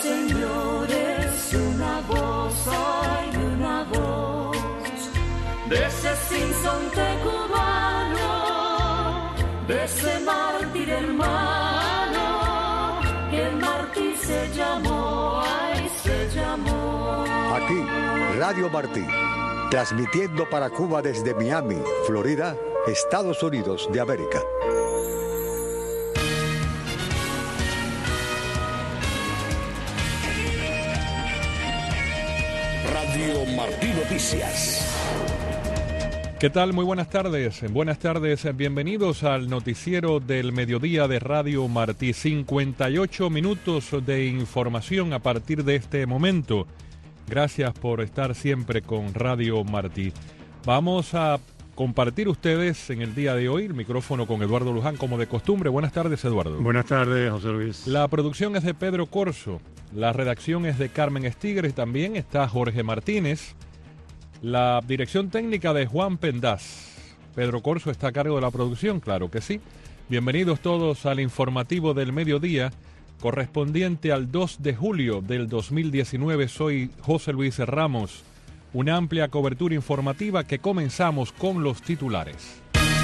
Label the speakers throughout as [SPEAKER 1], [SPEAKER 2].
[SPEAKER 1] señores, una voz, hay una voz de ese sinsonte cubano, de ese mártir hermano, que el mártir se llamó, ay, se llamó.
[SPEAKER 2] Aquí, Radio Martí, transmitiendo para Cuba desde Miami, Florida, Estados Unidos de América.
[SPEAKER 3] Radio Martí Noticias.
[SPEAKER 4] ¿Qué tal? Muy buenas tardes. Buenas tardes, bienvenidos al noticiero del mediodía de Radio Martí. 58 minutos de información a partir de este momento. Gracias por estar siempre con Radio Martí. Vamos a compartir ustedes en el día de hoy el micrófono con Eduardo Luján, como de costumbre. Buenas tardes, Eduardo.
[SPEAKER 5] Buenas tardes, José Luis.
[SPEAKER 4] La producción es de Pedro Corso, la redacción es de Carmen Estigres, también está Jorge Martínez, la dirección técnica de Juan Pendaz. Pedro Corso está a cargo de la producción, claro que sí. Bienvenidos todos al informativo del mediodía, correspondiente al 2 de julio del 2019. Soy José Luis Ramos. Una amplia cobertura informativa que comenzamos con los titulares.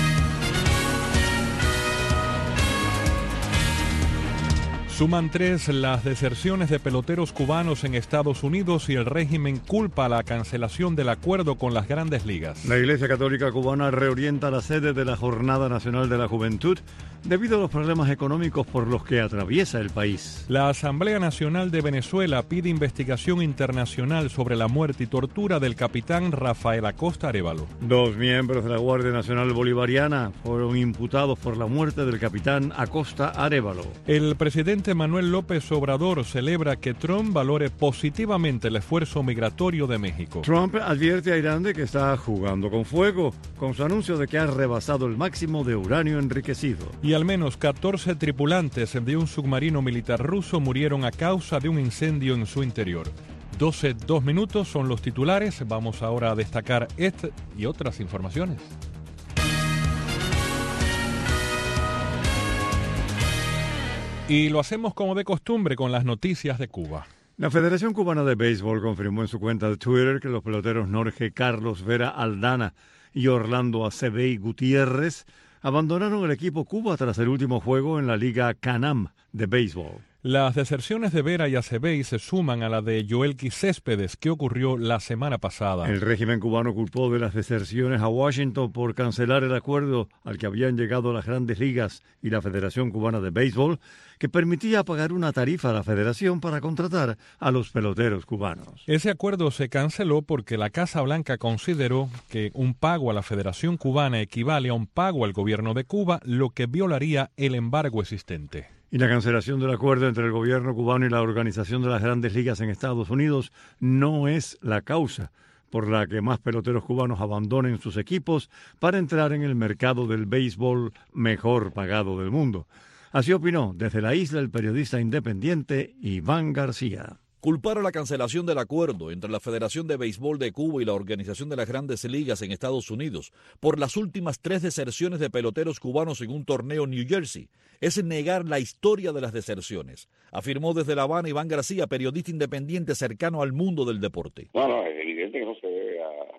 [SPEAKER 4] Suman 3 las deserciones de peloteros cubanos en Estados Unidos y el régimen culpa la cancelación del acuerdo con las Grandes Ligas.
[SPEAKER 5] La Iglesia Católica Cubana reorienta la sede de la Jornada Nacional de la Juventud debido a los problemas económicos por los que atraviesa el país.
[SPEAKER 4] La Asamblea Nacional de Venezuela pide investigación internacional sobre la muerte y tortura del capitán Rafael Acosta Arévalo.
[SPEAKER 5] 2 miembros de la Guardia Nacional Bolivariana fueron imputados por la muerte del capitán Acosta Arévalo.
[SPEAKER 4] El presidente Manuel López Obrador celebra que Trump valore positivamente el esfuerzo migratorio de México.
[SPEAKER 5] Trump advierte a Irán de que está jugando con fuego, con su anuncio de que ha rebasado el máximo de uranio enriquecido.
[SPEAKER 4] Y al menos 14 tripulantes de un submarino militar ruso murieron a causa de un incendio en su interior. 12:02 minutos son los titulares. Vamos ahora a destacar esta y otras informaciones. Y lo hacemos como de costumbre con las noticias de Cuba.
[SPEAKER 5] La Federación Cubana de Béisbol confirmó en su cuenta de Twitter que los peloteros Jorge Carlos Vera Aldana y Orlando Acebey Gutiérrez abandonaron el equipo Cuba tras el último juego en la Liga Canam de béisbol.
[SPEAKER 4] Las deserciones de Vera y Acebey se suman a la de Yoelqui Céspedes, que ocurrió la semana pasada.
[SPEAKER 5] El régimen cubano culpó de las deserciones a Washington por cancelar el acuerdo al que habían llegado las Grandes Ligas y la Federación Cubana de Béisbol, que permitía pagar una tarifa a la federación para contratar a los peloteros cubanos.
[SPEAKER 4] Ese acuerdo se canceló porque la Casa Blanca consideró que un pago a la Federación Cubana equivale a un pago al gobierno de Cuba, lo que violaría el embargo existente.
[SPEAKER 5] Y la cancelación del acuerdo entre el gobierno cubano y la Organización de las Grandes Ligas en Estados Unidos no es la causa por la que más peloteros cubanos abandonen sus equipos para entrar en el mercado del béisbol mejor pagado del mundo. Así opinó desde la isla el periodista independiente Iván García.
[SPEAKER 6] Culpar a la cancelación del acuerdo entre la Federación de Béisbol de Cuba y la Organización de las Grandes Ligas en Estados Unidos por las últimas 3 deserciones de peloteros cubanos en un torneo en New Jersey es negar la historia de las deserciones, afirmó desde La Habana Iván García, periodista independiente cercano al mundo del deporte.
[SPEAKER 7] No, es evidente que no se debe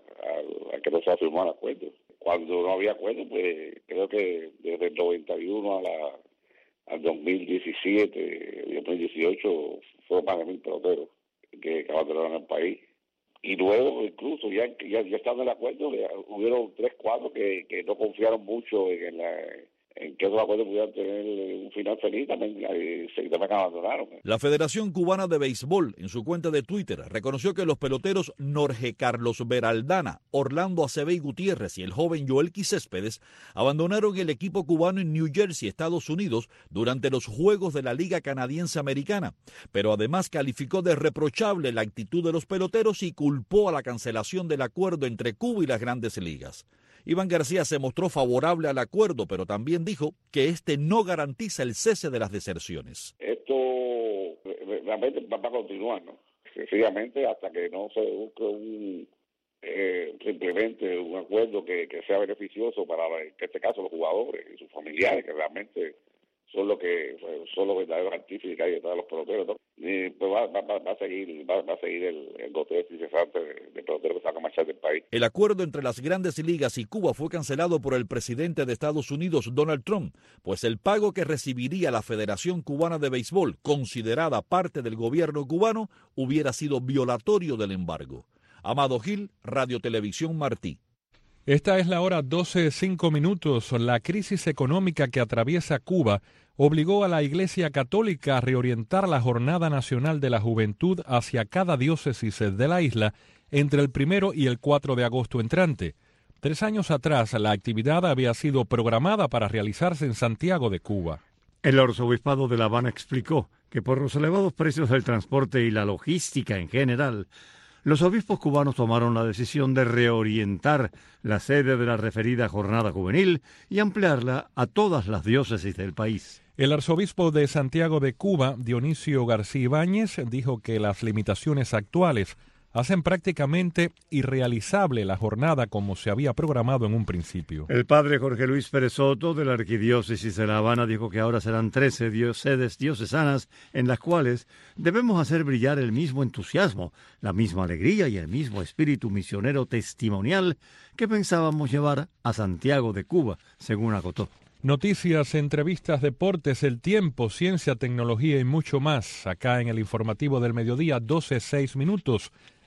[SPEAKER 7] a que no se ha firmado el acuerdo. Cuando no había acuerdo, pues creo que desde el 91 al 2017, 2018, fueron más de 1,000 peloteros que abandonaron el país. Y luego, incluso, ya estando en el acuerdo, hubieron 3, 4 que no confiaron mucho en que esos acuerdos pudieran tener un final feliz, también abandonaron.
[SPEAKER 6] La Federación Cubana de Béisbol, en su cuenta de Twitter, reconoció que los peloteros Jorge Carlos Vera Aldana, Orlando Acebey Gutiérrez y el joven Yoelqui Céspedes abandonaron el equipo cubano en New Jersey, Estados Unidos, durante los Juegos de la Liga Canadiense Americana, pero además calificó de reprochable la actitud de los peloteros y culpó a la cancelación del acuerdo entre Cuba y las Grandes Ligas. Iván García se mostró favorable al acuerdo, pero también dijo que este no garantiza el cese de las deserciones.
[SPEAKER 7] Esto realmente va a continuar, ¿no? Sencillamente hasta que no se busque simplemente un acuerdo que sea beneficioso para, en este caso, los jugadores y sus familiares, que realmente son los verdaderos artífices que hay detrás de los peloteros, ¿no? Y pues va a seguir el goteo incesante de peloteros que se van a marchar del país.
[SPEAKER 6] El acuerdo entre las grandes ligas y Cuba fue cancelado por el presidente de Estados Unidos, Donald Trump, pues el pago que recibiría la Federación Cubana de Béisbol, considerada parte del gobierno cubano, hubiera sido violatorio del embargo. Amado Gil, Radio Televisión Martí.
[SPEAKER 4] Esta es la hora 12:05. La crisis económica que atraviesa Cuba obligó a la Iglesia Católica a reorientar la Jornada Nacional de la Juventud hacia cada diócesis de la isla entre el 1 y el 4 de agosto entrante. 3 años atrás, la actividad había sido programada para realizarse en Santiago de Cuba.
[SPEAKER 5] El arzobispado de La Habana explicó que por los elevados precios del transporte y la logística en general, los obispos cubanos tomaron la decisión de reorientar la sede de la referida jornada juvenil y ampliarla a todas las diócesis del país.
[SPEAKER 4] El arzobispo de Santiago de Cuba, Dionisio García Ibáñez, dijo que las limitaciones actuales hacen prácticamente irrealizable la jornada como se había programado en un principio.
[SPEAKER 5] El padre Jorge Luis Pérez Soto, de la Arquidiócesis de La Habana, dijo que ahora serán 13 sedes diocesanas en las cuales debemos hacer brillar el mismo entusiasmo, la misma alegría y el mismo espíritu misionero testimonial que pensábamos llevar a Santiago de Cuba, según acotó.
[SPEAKER 4] Noticias, entrevistas, deportes, el tiempo, ciencia, tecnología y mucho más. Acá en el informativo del mediodía, 12:06.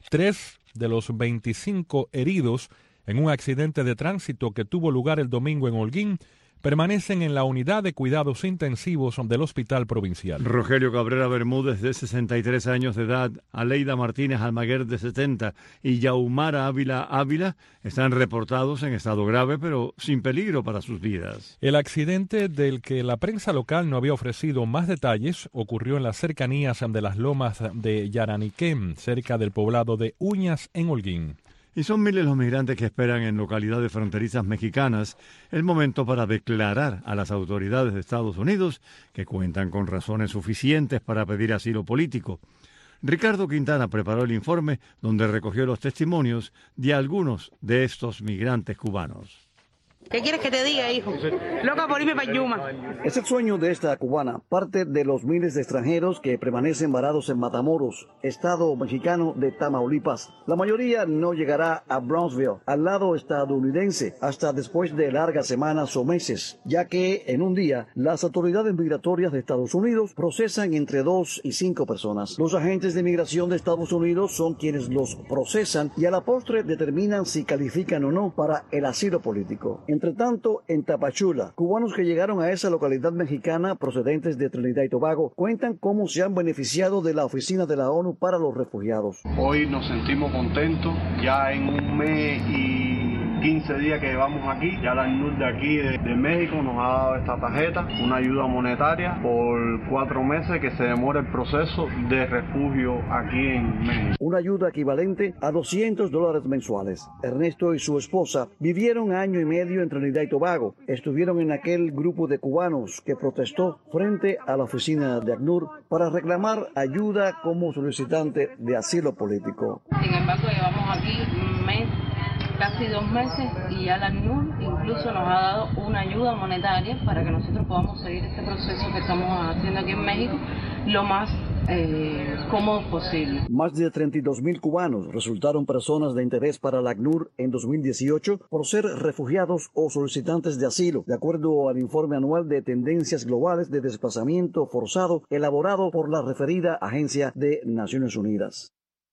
[SPEAKER 4] 3 de los 25 heridos en un accidente de tránsito que tuvo lugar el domingo en Holguín permanecen en la unidad de cuidados intensivos del Hospital Provincial.
[SPEAKER 5] Rogelio Cabrera Bermúdez, de 63 años de edad, Aleida Martínez Almaguer, de 70, y Yaumara Ávila están reportados en estado grave, pero sin peligro para sus vidas.
[SPEAKER 4] El accidente, del que la prensa local no había ofrecido más detalles, ocurrió en las cercanías de las lomas de Yaraniquén, cerca del poblado de Uñas, en Holguín.
[SPEAKER 5] Y son miles los migrantes que esperan en localidades fronterizas mexicanas el momento para declarar a las autoridades de Estados Unidos que cuentan con razones suficientes para pedir asilo político. Ricardo Quintana preparó el informe donde recogió los testimonios de algunos de estos migrantes cubanos.
[SPEAKER 8] ¿Qué quieres que te diga, hijo? Loca por irme para Yuma.
[SPEAKER 9] Es el sueño de esta cubana, parte de los miles de extranjeros que permanecen varados en Matamoros, estado mexicano de Tamaulipas. La mayoría no llegará a Brownsville, al lado estadounidense, hasta después de largas semanas o meses, ya que en un día las autoridades migratorias de Estados Unidos procesan entre 2 y 5 personas. Los agentes de migración de Estados Unidos son quienes los procesan y a la postre determinan si califican o no para el asilo político. Entre tanto, en Tapachula, cubanos que llegaron a esa localidad mexicana procedentes de Trinidad y Tobago cuentan cómo se han beneficiado de la oficina de la ONU para los refugiados.
[SPEAKER 10] Hoy nos sentimos contentos, ya en un mes y 15 días que llevamos aquí, ya la ACNUR de aquí de México nos ha dado esta tarjeta, una ayuda monetaria por 4 meses que se demora el proceso de refugio aquí en México.
[SPEAKER 9] Una ayuda equivalente a $200 mensuales. Ernesto y su esposa vivieron año y medio en Trinidad y Tobago. Estuvieron en aquel grupo de cubanos que protestó frente a la oficina de ACNUR para reclamar ayuda como solicitante de asilo político.
[SPEAKER 11] Sin embargo, llevamos aquí un mes, casi 2 meses, y ya la ACNUR incluso nos ha dado una ayuda monetaria para que nosotros podamos seguir este proceso que estamos haciendo aquí en México lo más cómodo posible.
[SPEAKER 9] Más de 32,000 cubanos resultaron personas de interés para la ACNUR en 2018 por ser refugiados o solicitantes de asilo, de acuerdo al informe anual de tendencias globales de desplazamiento forzado elaborado por la referida Agencia de Naciones Unidas.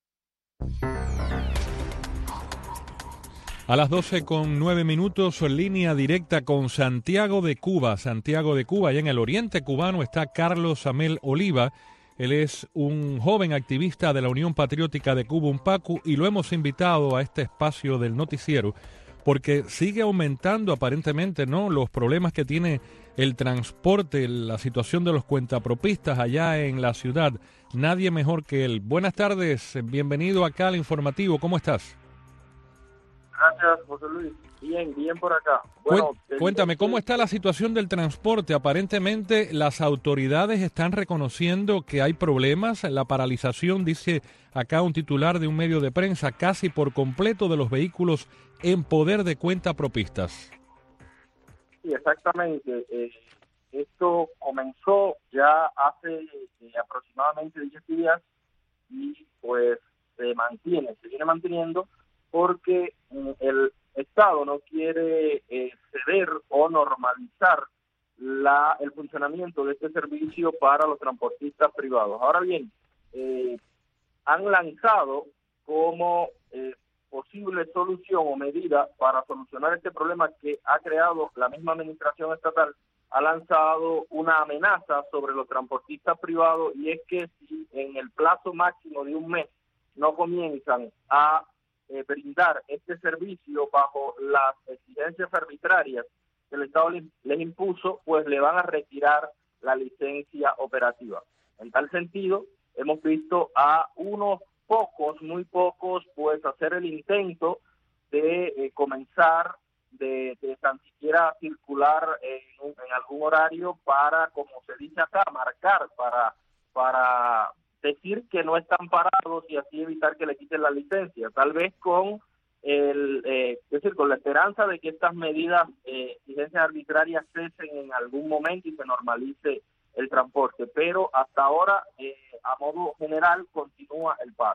[SPEAKER 4] A las 12:09, línea directa con Santiago de Cuba. Santiago de Cuba, allá en el oriente cubano, está Carlos Amel Oliva. Él es un joven activista de la Unión Patriótica de Cuba, UNPACU, y lo hemos invitado a este espacio del noticiero porque sigue aumentando aparentemente, ¿no?, los problemas que tiene el transporte, la situación de los cuentapropistas allá en la ciudad. Nadie mejor que él. Buenas tardes, bienvenido acá al informativo. ¿Cómo estás?
[SPEAKER 12] Gracias, José Luis. Bien por acá. Bueno,
[SPEAKER 4] cuéntame, ¿cómo está la situación del transporte? Aparentemente las autoridades están reconociendo que hay problemas. La paralización, dice acá un titular de un medio de prensa, casi por completo de los vehículos en poder de cuentapropistas.
[SPEAKER 12] Sí, exactamente. esto comenzó ya hace aproximadamente 10 días y pues se viene manteniendo porque el Estado no quiere ceder o normalizar el funcionamiento de este servicio para los transportistas privados. Ahora bien, han lanzado como posible solución o medida para solucionar este problema que ha creado la misma administración estatal, ha lanzado una amenaza sobre los transportistas privados, y es que si en el plazo máximo de un mes no comienzan a brindar este servicio bajo las exigencias arbitrarias que el Estado les impuso, pues le van a retirar la licencia operativa. En tal sentido, hemos visto a unos pocos, muy pocos, pues hacer el intento de comenzar de tan siquiera circular en algún horario para, como se dice acá, marcar, para decir que no están parados y así evitar que le quiten la licencia, tal vez con con la esperanza de que estas medidas, exigencias arbitrarias, cesen en algún momento y se normalice el transporte, pero hasta ahora, a modo general, continúa el paro.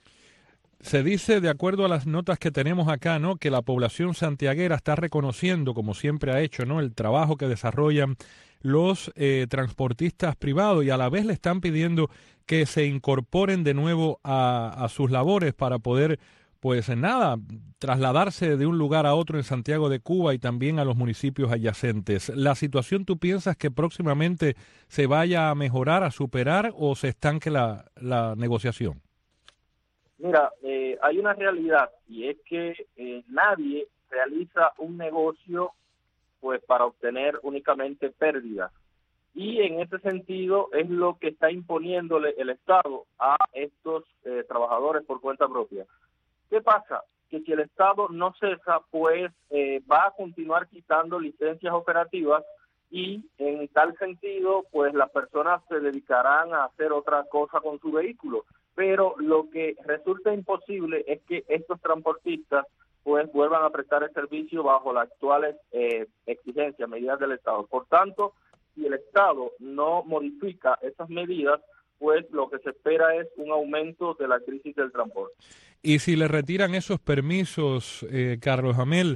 [SPEAKER 4] Se dice, de acuerdo a las notas que tenemos acá, ¿no?, que la población santiaguera está reconociendo, como siempre ha hecho, ¿no?, el trabajo que desarrollan los transportistas privados, y a la vez le están pidiendo que se incorporen de nuevo a sus labores para poder, pues nada, trasladarse de un lugar a otro en Santiago de Cuba y también a los municipios adyacentes. ¿La situación tú piensas que próximamente se vaya a mejorar, a superar, o se estanque la negociación?
[SPEAKER 12] Mira, hay una realidad, y es que nadie realiza un negocio pues para obtener únicamente pérdidas. Y en ese sentido es lo que está imponiéndole el Estado a estos trabajadores por cuenta propia. ¿Qué pasa? Que si el Estado no cesa, pues va a continuar quitando licencias operativas, y en tal sentido, pues las personas se dedicarán a hacer otra cosa con su vehículo. Pero lo que resulta imposible es que estos transportistas pues vuelvan a prestar el servicio bajo las actuales exigencias, medidas del Estado. Por tanto, si el Estado no modifica esas medidas, pues lo que se espera es un aumento de la crisis del transporte.
[SPEAKER 4] Y si le retiran esos permisos, Carlos Jamel,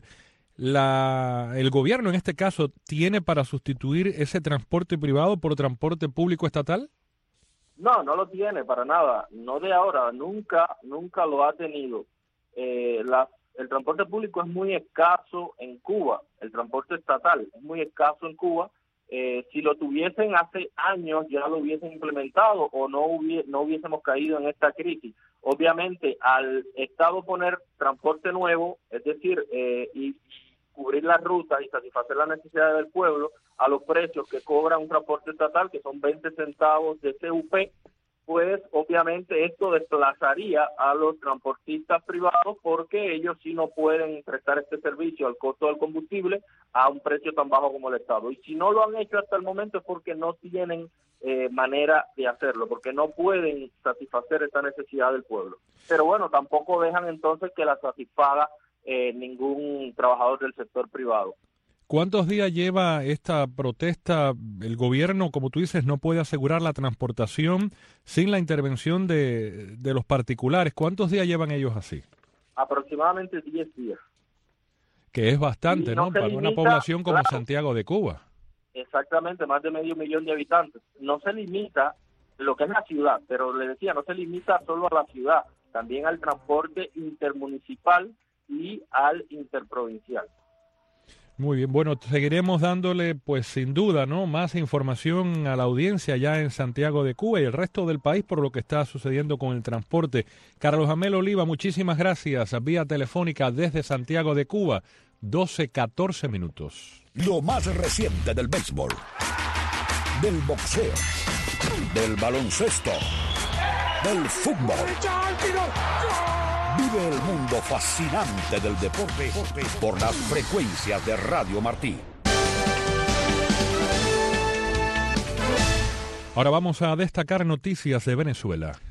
[SPEAKER 4] el gobierno en este caso tiene para sustituir ese transporte privado por transporte público estatal?
[SPEAKER 12] No, no lo tiene para nada, no de ahora, nunca lo ha tenido. El transporte público es muy escaso en Cuba, el transporte estatal es muy escaso en Cuba. Si lo tuviesen hace años ya lo hubiesen implementado, o no hubiésemos caído en esta crisis. Obviamente, al Estado poner transporte nuevo, es decir, y cubrir las rutas y satisfacer las necesidades del pueblo a los precios que cobra un transporte estatal, que son 20 centavos de CUP, pues obviamente esto desplazaría a los transportistas privados, porque ellos sí no pueden prestar este servicio al costo del combustible a un precio tan bajo como el Estado. Y si no lo han hecho hasta el momento es porque no tienen manera de hacerlo, porque no pueden satisfacer esta necesidad del pueblo. Pero bueno, tampoco dejan entonces que la satisfaga ningún trabajador del sector privado.
[SPEAKER 4] ¿Cuántos días lleva esta protesta? El gobierno, como tú dices, no puede asegurar la transportación sin la intervención de los particulares. ¿Cuántos días llevan ellos así?
[SPEAKER 12] Aproximadamente 10 días.
[SPEAKER 4] Que es bastante, ¿no? Para una población como Santiago de Cuba.
[SPEAKER 12] Exactamente, más de 500,000 de habitantes. No se limita lo que es la ciudad, pero le decía, no se limita solo a la ciudad, también al transporte intermunicipal y al interprovincial.
[SPEAKER 4] Muy bien, bueno, seguiremos dándole, pues sin duda, ¿no?, más información a la audiencia ya en Santiago de Cuba y el resto del país por lo que está sucediendo con el transporte. Carlos Jamel Oliva, muchísimas gracias. Vía telefónica desde Santiago de Cuba, 12:14 minutos.
[SPEAKER 3] Lo más reciente del béisbol, del boxeo, del baloncesto, del fútbol. Vive el mundo fascinante del deporte por las frecuencias de Radio Martí.
[SPEAKER 4] Ahora vamos a destacar noticias de Venezuela.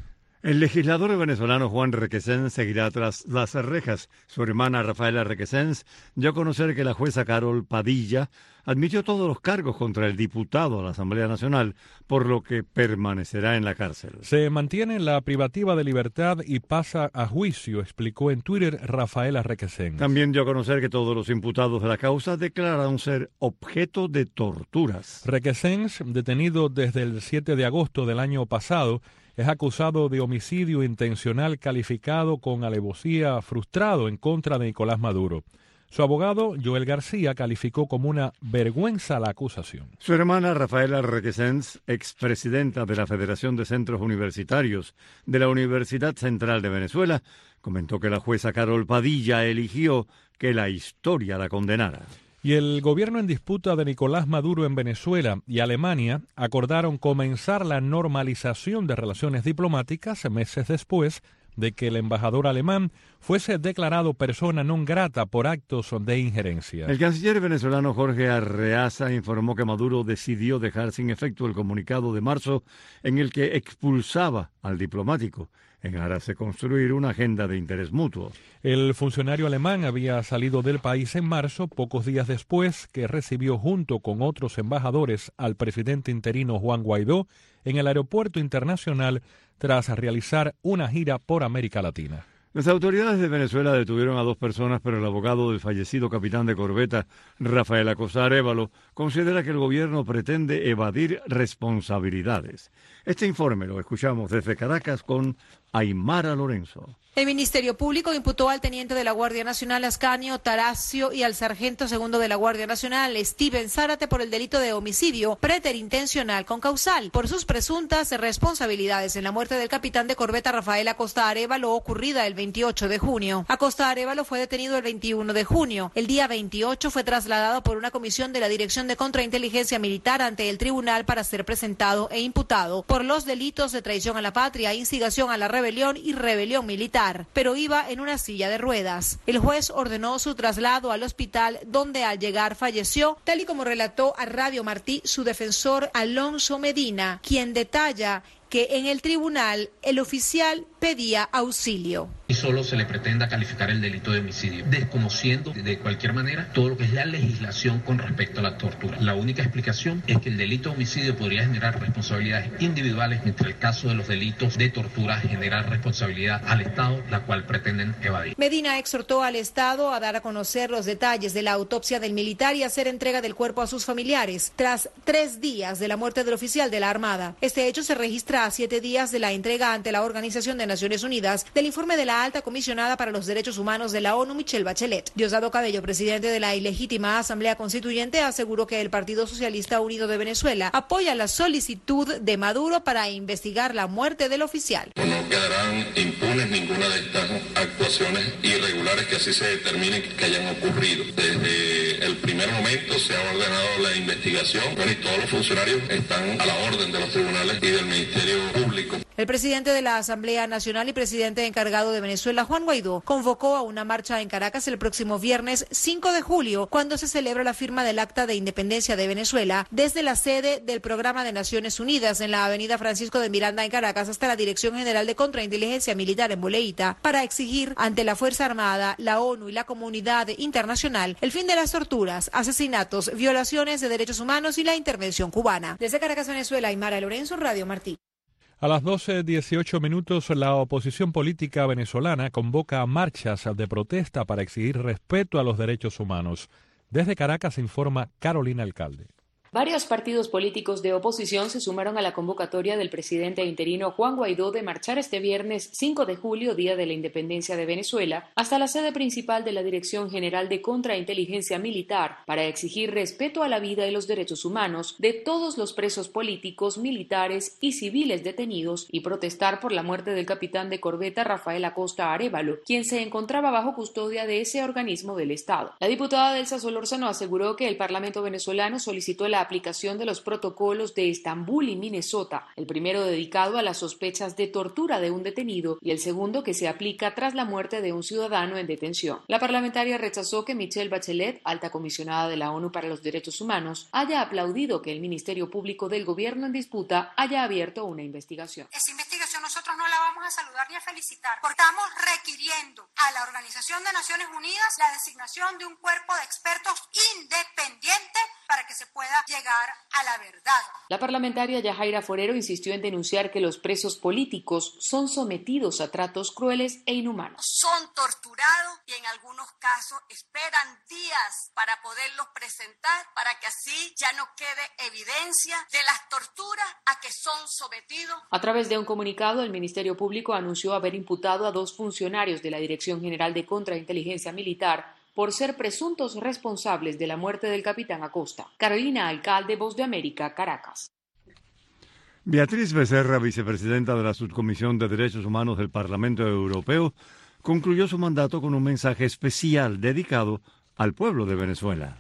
[SPEAKER 5] El legislador venezolano Juan Requesens seguirá tras las rejas. Su hermana Rafaela Requesens dio a conocer que la jueza Carol Padilla admitió todos los cargos contra el diputado a la Asamblea Nacional, por lo que permanecerá en la cárcel.
[SPEAKER 4] Se mantiene la privativa de libertad y pasa a juicio, explicó en Twitter Rafaela Requesens.
[SPEAKER 5] También dio a conocer que todos los imputados de la causa declararon ser objeto de torturas.
[SPEAKER 4] Requesens, detenido desde el 7 de agosto del año pasado, es acusado de homicidio intencional calificado con alevosía frustrado en contra de Nicolás Maduro. Su abogado, Joel García, calificó como una vergüenza la acusación.
[SPEAKER 5] Su hermana Rafaela Requesens, expresidenta de la Federación de Centros Universitarios de la Universidad Central de Venezuela, comentó que la jueza Carol Padilla eligió que la historia la condenara.
[SPEAKER 4] Y el gobierno en disputa de Nicolás Maduro en Venezuela y Alemania acordaron comenzar la normalización de relaciones diplomáticas meses después de que el embajador alemán fuese declarado persona non grata por actos de injerencia.
[SPEAKER 5] El canciller venezolano Jorge Arreaza informó que Maduro decidió dejar sin efecto el comunicado de marzo en el que expulsaba al diplomático, en aras de construir una agenda de interés mutuo.
[SPEAKER 4] El funcionario alemán había salido del país en marzo, pocos días después que recibió junto con otros embajadores al presidente interino Juan Guaidó en el aeropuerto internacional tras realizar una gira por América Latina.
[SPEAKER 5] Las autoridades de Venezuela detuvieron a 2 personas, pero el abogado del fallecido capitán de corbeta, Rafael Acosta Arévalo, considera que el gobierno pretende evadir responsabilidades. Este informe lo escuchamos desde Caracas con Aymara Lorenzo.
[SPEAKER 13] El Ministerio Público imputó al teniente de la Guardia Nacional Ascanio Taracio y al sargento segundo de la Guardia Nacional Steven Zárate por el delito de homicidio preterintencional con causal por sus presuntas responsabilidades en la muerte del capitán de corbeta Rafael Acosta Arévalo ocurrida el 28 de junio. Acosta Arévalo fue detenido el 21 de junio. El día 28 fue trasladado por una comisión de la Dirección de Contrainteligencia Militar ante el tribunal para ser presentado e imputado por los delitos de traición a la patria, instigación a la rebelión y rebelión militar, pero iba en una silla de ruedas. El juez ordenó su traslado al hospital, donde al llegar falleció, tal y como relató a Radio Martí su defensor Alonso Medina, quien detalla que en el tribunal el oficial pedía auxilio.
[SPEAKER 14] Y solo se le pretenda calificar el delito de homicidio, desconociendo de cualquier manera todo lo que es la legislación con respecto a la tortura. La única explicación es que el delito de homicidio podría generar responsabilidades individuales, mientras el caso de los delitos de tortura genera responsabilidad al Estado, la cual pretenden evadir.
[SPEAKER 13] Medina exhortó al Estado a dar a conocer los detalles de la autopsia del militar y hacer entrega del cuerpo a sus familiares, tras 3 días de la muerte del oficial de la Armada. Este hecho se registra a 7 días de la entrega ante la Organización de Naciones Unidas del informe de la alta comisionada para los derechos humanos de la ONU, Michelle Bachelet. Diosdado Cabello, presidente de la ilegítima Asamblea Constituyente, aseguró que el Partido Socialista Unido de Venezuela apoya la solicitud de Maduro para investigar la muerte del oficial.
[SPEAKER 15] No quedarán impunes ninguna de estas actuaciones irregulares que así se determinen que hayan ocurrido. Desde el primer momento se ha ordenado la investigación y todos los funcionarios están a la orden de los tribunales y del Ministerio Público.
[SPEAKER 13] El presidente de la Asamblea Nacional y presidente encargado de Venezuela, Juan Guaidó, convocó a una marcha en Caracas el próximo viernes 5 de julio, cuando se celebra la firma del Acta de Independencia de Venezuela, desde la sede del Programa de Naciones Unidas en la avenida Francisco de Miranda en Caracas hasta la Dirección General de Contrainteligencia Militar en Boleíta, para exigir ante la Fuerza Armada, la ONU y la comunidad internacional el fin de las torturas, asesinatos, violaciones de derechos humanos y la intervención cubana. Desde Caracas, Venezuela, Aymara Lorenzo, Radio Martí.
[SPEAKER 4] A las 12:18 minutos, la oposición política venezolana convoca a marchas de protesta para exigir respeto a los derechos humanos. Desde Caracas informa Carolina Alcalde.
[SPEAKER 16] Varios partidos políticos de oposición se sumaron a la convocatoria del presidente interino Juan Guaidó de marchar este viernes 5 de julio, Día de la Independencia de Venezuela, hasta la sede principal de la Dirección General de Contrainteligencia Militar para exigir respeto a la vida y los derechos humanos de todos los presos políticos, militares y civiles detenidos y protestar por la muerte del capitán de corbeta Rafael Acosta Arévalo, quien se encontraba bajo custodia de ese organismo del Estado. La diputada Delsa Solórzano aseguró que el Parlamento venezolano solicitó la aplicación de los protocolos de Estambul y Minnesota, el primero dedicado a las sospechas de tortura de un detenido y el segundo que se aplica tras la muerte de un ciudadano en detención. La parlamentaria rechazó que Michelle Bachelet, alta comisionada de la ONU para los Derechos Humanos, haya aplaudido que el Ministerio Público del gobierno en disputa haya abierto una investigación.
[SPEAKER 17] Esa investigación nosotros no la vamos a saludar ni a felicitar, porque estamos requiriendo a la Organización de Naciones Unidas la designación de un cuerpo de expertos independiente para que se pueda llegar a la verdad.
[SPEAKER 16] La parlamentaria Yajaira Forero insistió en denunciar que los presos políticos son sometidos a tratos crueles e inhumanos.
[SPEAKER 17] Son torturados y en algunos casos esperan días para poderlos presentar, para que así ya no quede evidencia de las torturas a que son sometidos.
[SPEAKER 16] A través de un comunicado, el Ministerio Público anunció haber imputado a 2 funcionarios de la Dirección General de Contrainteligencia Militar por ser presuntos responsables de la muerte del capitán Acosta. Carolina Alcalde, Voz de América, Caracas.
[SPEAKER 5] Beatriz Becerra, vicepresidenta de la Subcomisión de Derechos Humanos del Parlamento Europeo, concluyó su mandato con un mensaje especial dedicado al pueblo de Venezuela.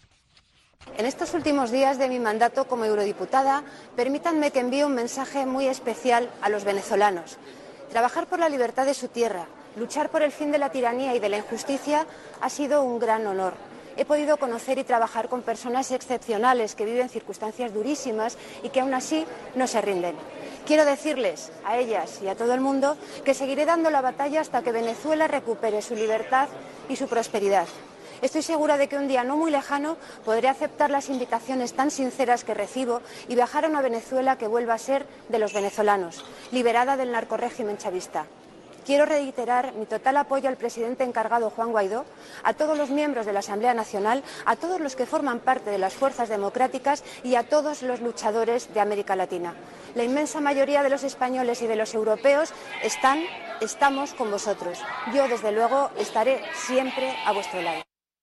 [SPEAKER 18] En estos últimos días de mi mandato como eurodiputada, permítanme que envíe un mensaje muy especial a los venezolanos. Trabajar por la libertad de su tierra, luchar por el fin de la tiranía y de la injusticia ha sido un gran honor. He podido conocer y trabajar con personas excepcionales que viven circunstancias durísimas y que aún así no se rinden. Quiero decirles a ellas y a todo el mundo que seguiré dando la batalla hasta que Venezuela recupere su libertad y su prosperidad. Estoy segura de que un día no muy lejano podré aceptar las invitaciones tan sinceras que recibo y viajar a una Venezuela que vuelva a ser de los venezolanos, liberada del narcorrégimen chavista. Quiero reiterar mi total apoyo al presidente encargado Juan Guaidó, a todos los miembros de la Asamblea Nacional, a todos los que forman parte de las fuerzas democráticas y a todos los luchadores de América Latina. La inmensa mayoría de los españoles y de los europeos estamos con vosotros. Yo, desde luego, estaré siempre a vuestro lado.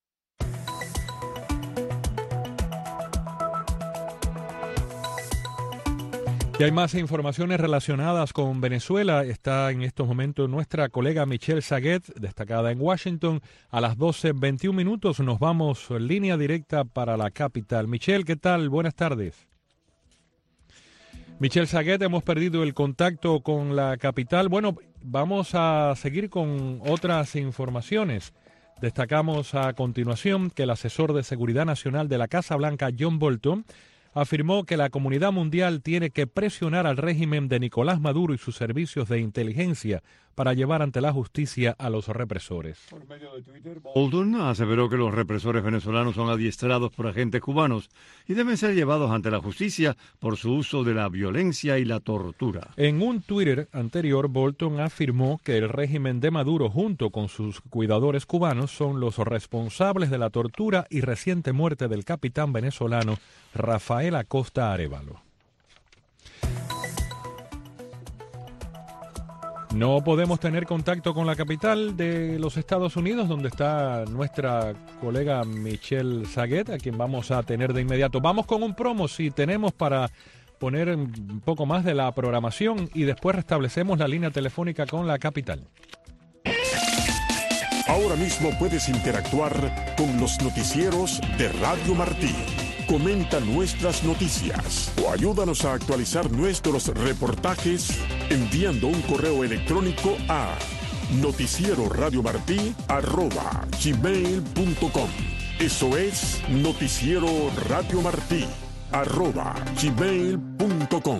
[SPEAKER 4] Y hay más informaciones relacionadas con Venezuela. Está en estos momentos nuestra colega Michelle Saguet, destacada en Washington. A las 12:21 nos vamos en línea directa para la capital. Michelle, ¿qué tal? Buenas tardes. Michelle Saguet, hemos perdido el contacto con la capital. Bueno, vamos a seguir con otras informaciones. Destacamos a continuación que el asesor de Seguridad Nacional de la Casa Blanca, John Bolton, afirmó que la comunidad mundial tiene que presionar al régimen de Nicolás Maduro y sus servicios de inteligencia para llevar ante la justicia a los represores.
[SPEAKER 5] Por medio de Twitter, Bolton aseveró que los represores venezolanos son adiestrados por agentes cubanos y deben ser llevados ante la justicia por su uso de la violencia y la tortura.
[SPEAKER 4] En un Twitter anterior, Bolton afirmó que el régimen de Maduro, junto con sus cuidadores cubanos, son los responsables de la tortura y reciente muerte del capitán venezolano Rafael Acosta Arévalo. No podemos tener contacto con la capital de los Estados Unidos, donde está nuestra colega Michelle Saguet, a quien vamos a tener de inmediato. Vamos con un promo, si tenemos, para poner un poco más de la programación y después restablecemos la línea telefónica con la capital.
[SPEAKER 19] Ahora mismo puedes interactuar con los noticieros de Radio Martí. Comenta nuestras noticias o ayúdanos a actualizar nuestros reportajes enviando un correo electrónico a noticieroradiomartí@gmail.com. Eso es noticieroradiomartí@gmail.com.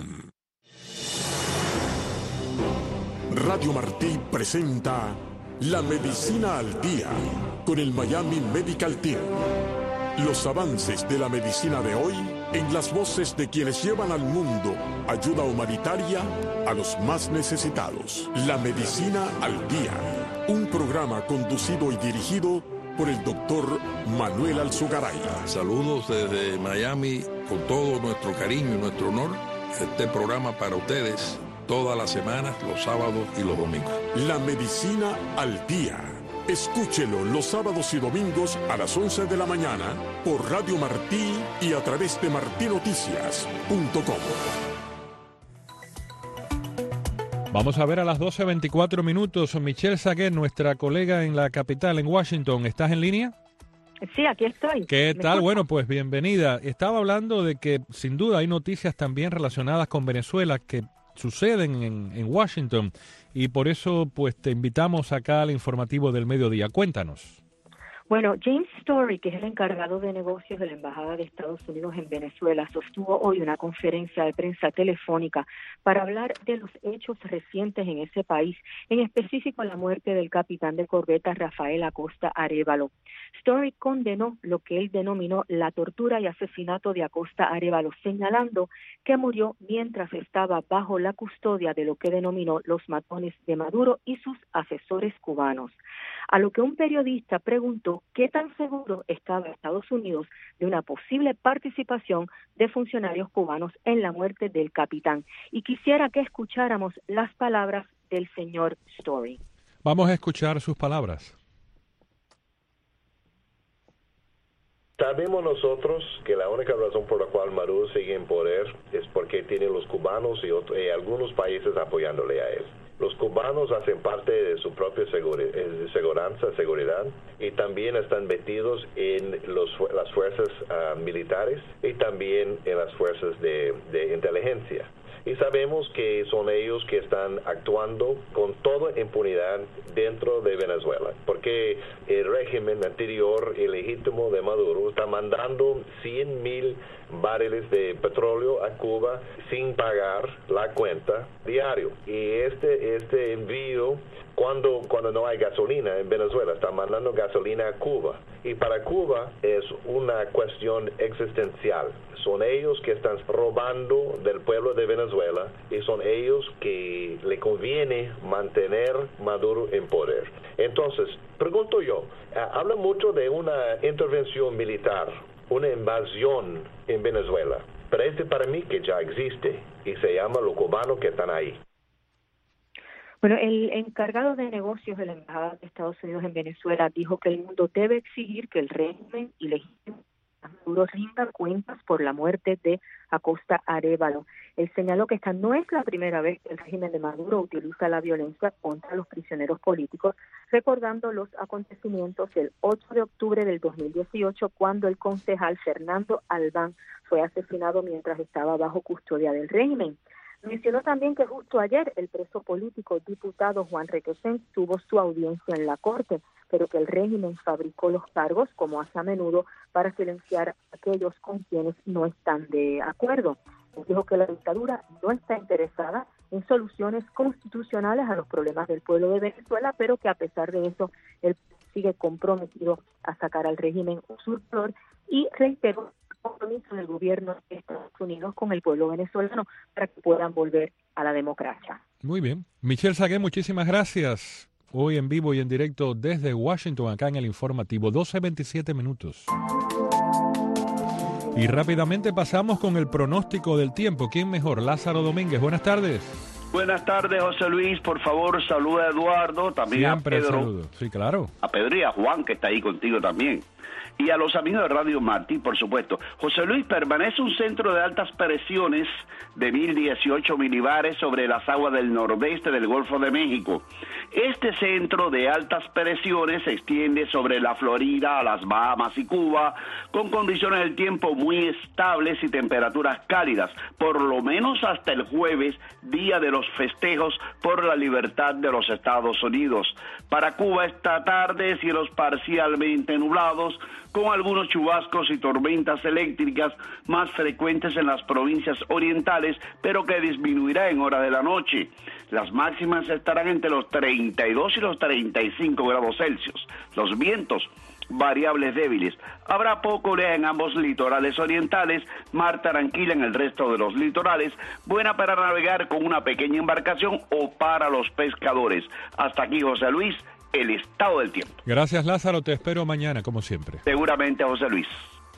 [SPEAKER 19] Radio Martí presenta La Medicina al Día con el Miami Medical Team. Los avances de la medicina de hoy en las voces de quienes llevan al mundo ayuda humanitaria a los más necesitados. La Medicina al Día, un programa conducido y dirigido por el doctor Manuel Alzugaray.
[SPEAKER 20] Saludos desde Miami con todo nuestro cariño y nuestro honor. Este programa para ustedes todas las semanas, los sábados y los domingos.
[SPEAKER 19] La Medicina al Día. Escúchelo los sábados y domingos a las 11 de la mañana por Radio Martí y a través de martinoticias.com.
[SPEAKER 4] Vamos a ver a las 12:24. Michelle Saguet, nuestra colega en la capital, en Washington. ¿Estás en línea?
[SPEAKER 21] Sí, aquí estoy.
[SPEAKER 4] ¿Qué tal? Bueno, pues bienvenida. Estaba hablando de que sin duda hay noticias también relacionadas con Venezuela que suceden en Washington y por eso pues te invitamos acá al informativo del mediodía. Cuéntanos.
[SPEAKER 21] Bueno, James Story, que es el encargado de negocios de la Embajada de Estados Unidos en Venezuela, sostuvo hoy una conferencia de prensa telefónica para hablar de los hechos recientes en ese país, en específico la muerte del capitán de corbeta Rafael Acosta Arévalo. Story condenó lo que él denominó la tortura y asesinato de Acosta Arévalo, señalando que murió mientras estaba bajo la custodia de lo que denominó los matones de Maduro y sus asesores cubanos. A lo que un periodista preguntó qué tan seguro estaba Estados Unidos de una posible participación de funcionarios cubanos en la muerte del capitán. Y quisiera que escucháramos las palabras del señor Story.
[SPEAKER 4] Vamos a escuchar sus palabras.
[SPEAKER 22] Sabemos nosotros que la única razón por la cual Maduro sigue en poder es porque tiene los cubanos y algunos países apoyándole a él. Los cubanos hacen parte de su propia seguridad y también están metidos en las fuerzas militares y también en las fuerzas de inteligencia. Y sabemos que son ellos que están actuando con toda impunidad dentro de Venezuela, porque el régimen anterior ilegítimo de Maduro está mandando 100,000 barriles de petróleo a Cuba sin pagar la cuenta diario. Y este envío, cuando no hay gasolina en Venezuela, está mandando gasolina a Cuba. Y para Cuba es una cuestión existencial. Son ellos que están robando del pueblo de Venezuela y son ellos que le conviene mantener Maduro en poder. Entonces, pregunto yo, habla mucho de una intervención militar, una invasión en Venezuela, pero para mí que ya existe y se llama los cubanos que están ahí.
[SPEAKER 21] Bueno, el encargado de negocios de la Embajada de Estados Unidos en Venezuela dijo que el mundo debe exigir que el régimen ilegítimo Maduro rinda cuentas por la muerte de Acosta Arévalo. Él señaló que esta no es la primera vez que el régimen de Maduro utiliza la violencia contra los prisioneros políticos, recordando los acontecimientos del 8 de octubre del 2018, cuando el concejal Fernando Albán fue asesinado mientras estaba bajo custodia del régimen. Mencionó también que justo ayer el preso político diputado Juan Requesens tuvo su audiencia en la Corte, pero que el régimen fabricó los cargos, como hace a menudo, para silenciar a aquellos con quienes no están de acuerdo. Dijo que la dictadura no está interesada en soluciones constitucionales a los problemas del pueblo de Venezuela, pero que a pesar de eso, él sigue comprometido a sacar al régimen usurpador y reiteró el compromiso del gobierno de Estados Unidos con el pueblo venezolano para que puedan volver a la democracia.
[SPEAKER 4] Muy bien. Michelle Sagué, muchísimas gracias. Hoy en vivo y en directo desde Washington, acá en el informativo, 12:27 minutos. Y rápidamente pasamos con el pronóstico del tiempo. ¿Quién mejor? Lázaro Domínguez. Buenas tardes.
[SPEAKER 23] Buenas tardes, José Luis. Por favor, saluda a Eduardo, también
[SPEAKER 4] siempre
[SPEAKER 23] a Pedro.
[SPEAKER 4] Saludo. Sí, claro.
[SPEAKER 23] A Pedro y a Juan, que está ahí contigo también. Y a los amigos de Radio Martí, por supuesto. José Luis, permanece un centro de altas presiones de 1018 milibares sobre las aguas del nordeste del Golfo de México. Este centro de altas presiones se extiende sobre la Florida, las Bahamas y Cuba, con condiciones del tiempo muy estables y temperaturas cálidas, por lo menos hasta el jueves, día de los festejos por la libertad de los Estados Unidos. Para Cuba esta tarde, cielos parcialmente nublados, con algunos chubascos y tormentas eléctricas más frecuentes en las provincias orientales, pero que disminuirá en hora de la noche. Las máximas estarán entre los 32 y los 35 grados Celsius. Los vientos variables débiles. Habrá poco oleaje en ambos litorales orientales, mar tranquila en el resto de los litorales, buena para navegar con una pequeña embarcación o para los pescadores. Hasta aquí, José Luis, el estado del tiempo.
[SPEAKER 4] Gracias, Lázaro. Te espero mañana, como siempre.
[SPEAKER 23] Seguramente, José Luis.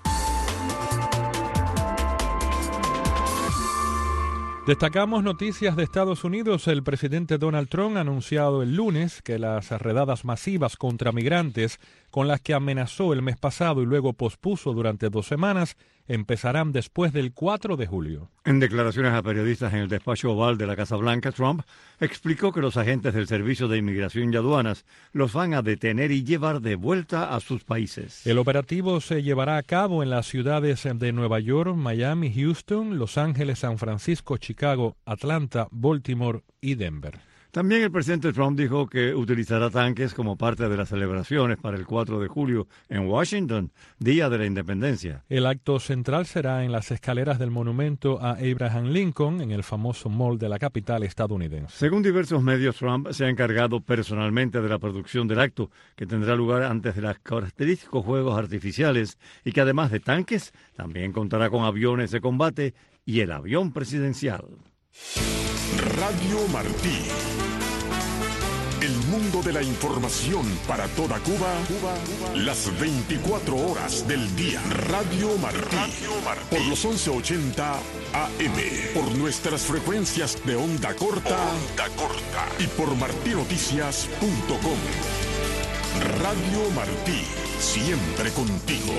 [SPEAKER 4] Destacamos noticias de Estados Unidos. El presidente Donald Trump ha anunciado el lunes que las redadas masivas contra migrantes con las que amenazó el mes pasado y luego pospuso durante 2 semanas, empezarán después del 4 de julio.
[SPEAKER 5] En declaraciones a periodistas en el despacho oval de la Casa Blanca, Trump explicó que los agentes del Servicio de Inmigración y Aduanas los van a detener y llevar de vuelta a sus países.
[SPEAKER 4] El operativo se llevará a cabo en las ciudades de Nueva York, Miami, Houston, Los Ángeles, San Francisco, Chicago, Atlanta, Baltimore y Denver.
[SPEAKER 5] También el presidente Trump dijo que utilizará tanques como parte de las celebraciones para el 4 de julio en Washington, Día de la Independencia.
[SPEAKER 4] El acto central será en las escaleras del monumento a Abraham Lincoln, en el famoso mall de la capital estadounidense.
[SPEAKER 5] Según diversos medios, Trump se ha encargado personalmente de la producción del acto, que tendrá lugar antes de los característicos fuegos artificiales y que además de tanques, también contará con aviones de combate y el avión presidencial.
[SPEAKER 19] Radio Martí. El mundo de la información para toda Cuba, las 24 horas del día. Radio Martí. Por los 1180 AM. Por nuestras frecuencias de onda corta. Y por martinoticias.com. Radio Martí. Siempre contigo.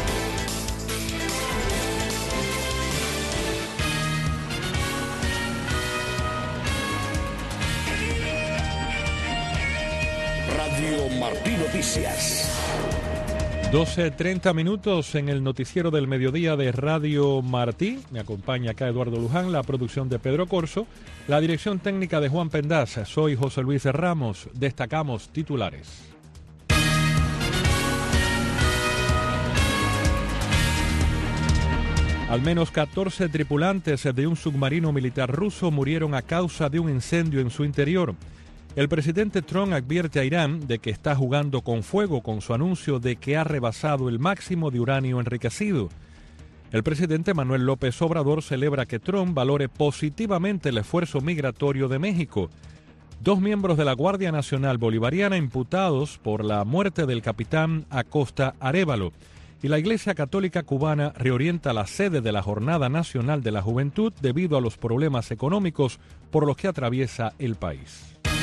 [SPEAKER 3] Radio Martí Noticias.
[SPEAKER 4] 12:30 minutos en el noticiero del mediodía de Radio Martí. Me acompaña acá Eduardo Luján, la producción de Pedro Corso, la dirección técnica de Juan Pendaza. Soy José Luis Ramos. Destacamos titulares. Al menos 14 tripulantes de un submarino militar ruso murieron a causa de un incendio en su interior. El presidente Trump advierte a Irán de que está jugando con fuego con su anuncio de que ha rebasado el máximo de uranio enriquecido. El presidente Manuel López Obrador celebra que Trump valore positivamente el esfuerzo migratorio de México. 2 miembros de la Guardia Nacional Bolivariana imputados por la muerte del capitán Acosta Arévalo. Y la Iglesia Católica Cubana reorienta la sede de la Jornada Nacional de la Juventud debido a los problemas económicos por los que atraviesa el país.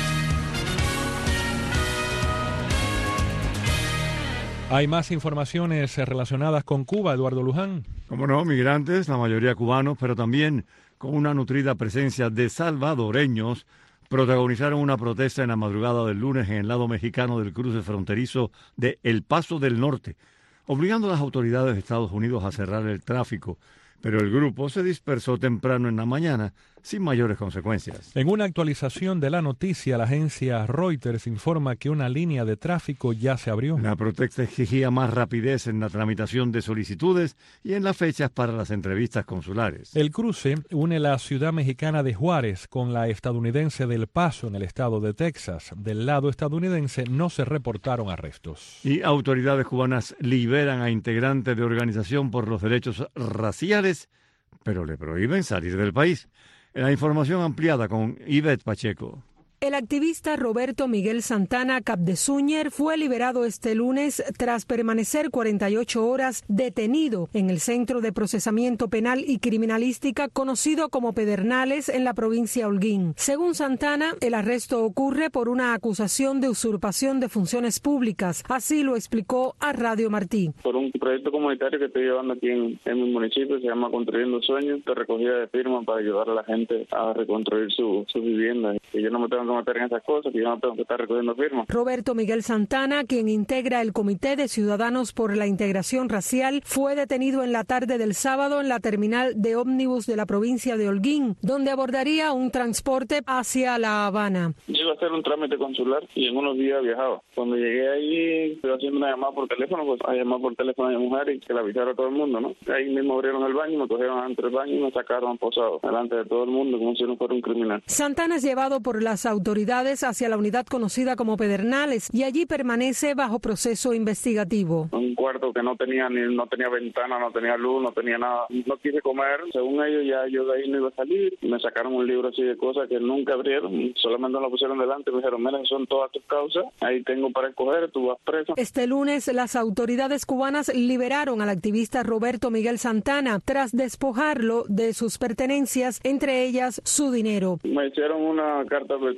[SPEAKER 4] Hay más informaciones relacionadas con Cuba, Eduardo Luján.
[SPEAKER 5] Como no, migrantes, la mayoría cubanos, pero también con una nutrida presencia de salvadoreños, protagonizaron una protesta en la madrugada del lunes en el lado mexicano del cruce fronterizo de El Paso del Norte, obligando a las autoridades de Estados Unidos a cerrar el tráfico. Pero el grupo se dispersó temprano en la mañana sin mayores consecuencias.
[SPEAKER 4] En una actualización de la noticia, la agencia Reuters informa que una línea de tráfico ya se abrió.
[SPEAKER 5] La protesta exigía más rapidez en la tramitación de solicitudes y en las fechas para las entrevistas consulares.
[SPEAKER 4] El cruce une la ciudad mexicana de Juárez con la estadounidense de El Paso en el estado de Texas. Del lado estadounidense no se reportaron arrestos.
[SPEAKER 5] Y autoridades cubanas liberan a integrantes de organización por los derechos raciales, pero le prohíben salir del país. La información ampliada con Ivette Pacheco.
[SPEAKER 1] El activista Roberto Miguel Santana Capdezúñer fue liberado este lunes tras permanecer 48 horas detenido en el Centro de Procesamiento Penal y Criminalística conocido como Pedernales en la provincia Holguín. Según Santana, el arresto ocurre por una acusación de usurpación de funciones públicas. Así lo explicó a Radio Martí.
[SPEAKER 2] Por un proyecto comunitario que estoy llevando aquí en mi municipio, se llama Construyendo Sueños, de recogida de firmas para ayudar a la gente a reconstruir sus viviendas. Y yo no me tengo que meter en esas cosas, que yo no tengo que estar recogiendo firmas.
[SPEAKER 1] Roberto Miguel Santana, quien integra el Comité de Ciudadanos por la Integración Racial, fue detenido en la tarde del sábado en la terminal de ómnibus de la provincia de Holguín, donde abordaría un transporte hacia La Habana.
[SPEAKER 2] Yo iba a hacer un trámite consular y en unos días viajaba. Cuando llegué ahí, estoy haciendo una llamada por teléfono, pues a llamar por teléfono a mi mujer y que le avisara a todo el mundo, ¿no? Ahí mismo abrieron el baño, me cogieron entre el baño y me sacaron posado delante de todo el mundo como si no fuera un criminal.
[SPEAKER 1] Santana es llevado por las autoridades hacia la unidad conocida como Pedernales y allí permanece bajo proceso investigativo.
[SPEAKER 2] Un cuarto que no tenía ventana, no tenía luz, no tenía nada. No quise comer. Según ellos, ya yo de ahí no iba a salir. Me sacaron un libro así de cosas que nunca abrieron. Solamente lo pusieron delante. Me dijeron, mira, son todas tus causas. Ahí tengo para escoger, tú vas preso.
[SPEAKER 1] Este lunes, las autoridades cubanas liberaron al activista Roberto Miguel Santana tras despojarlo de sus pertenencias, entre ellas su dinero.
[SPEAKER 2] Me hicieron una carta de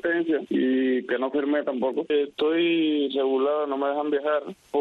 [SPEAKER 2] advertencia y que no firmé tampoco. Estoy regulado, no me dejan viajar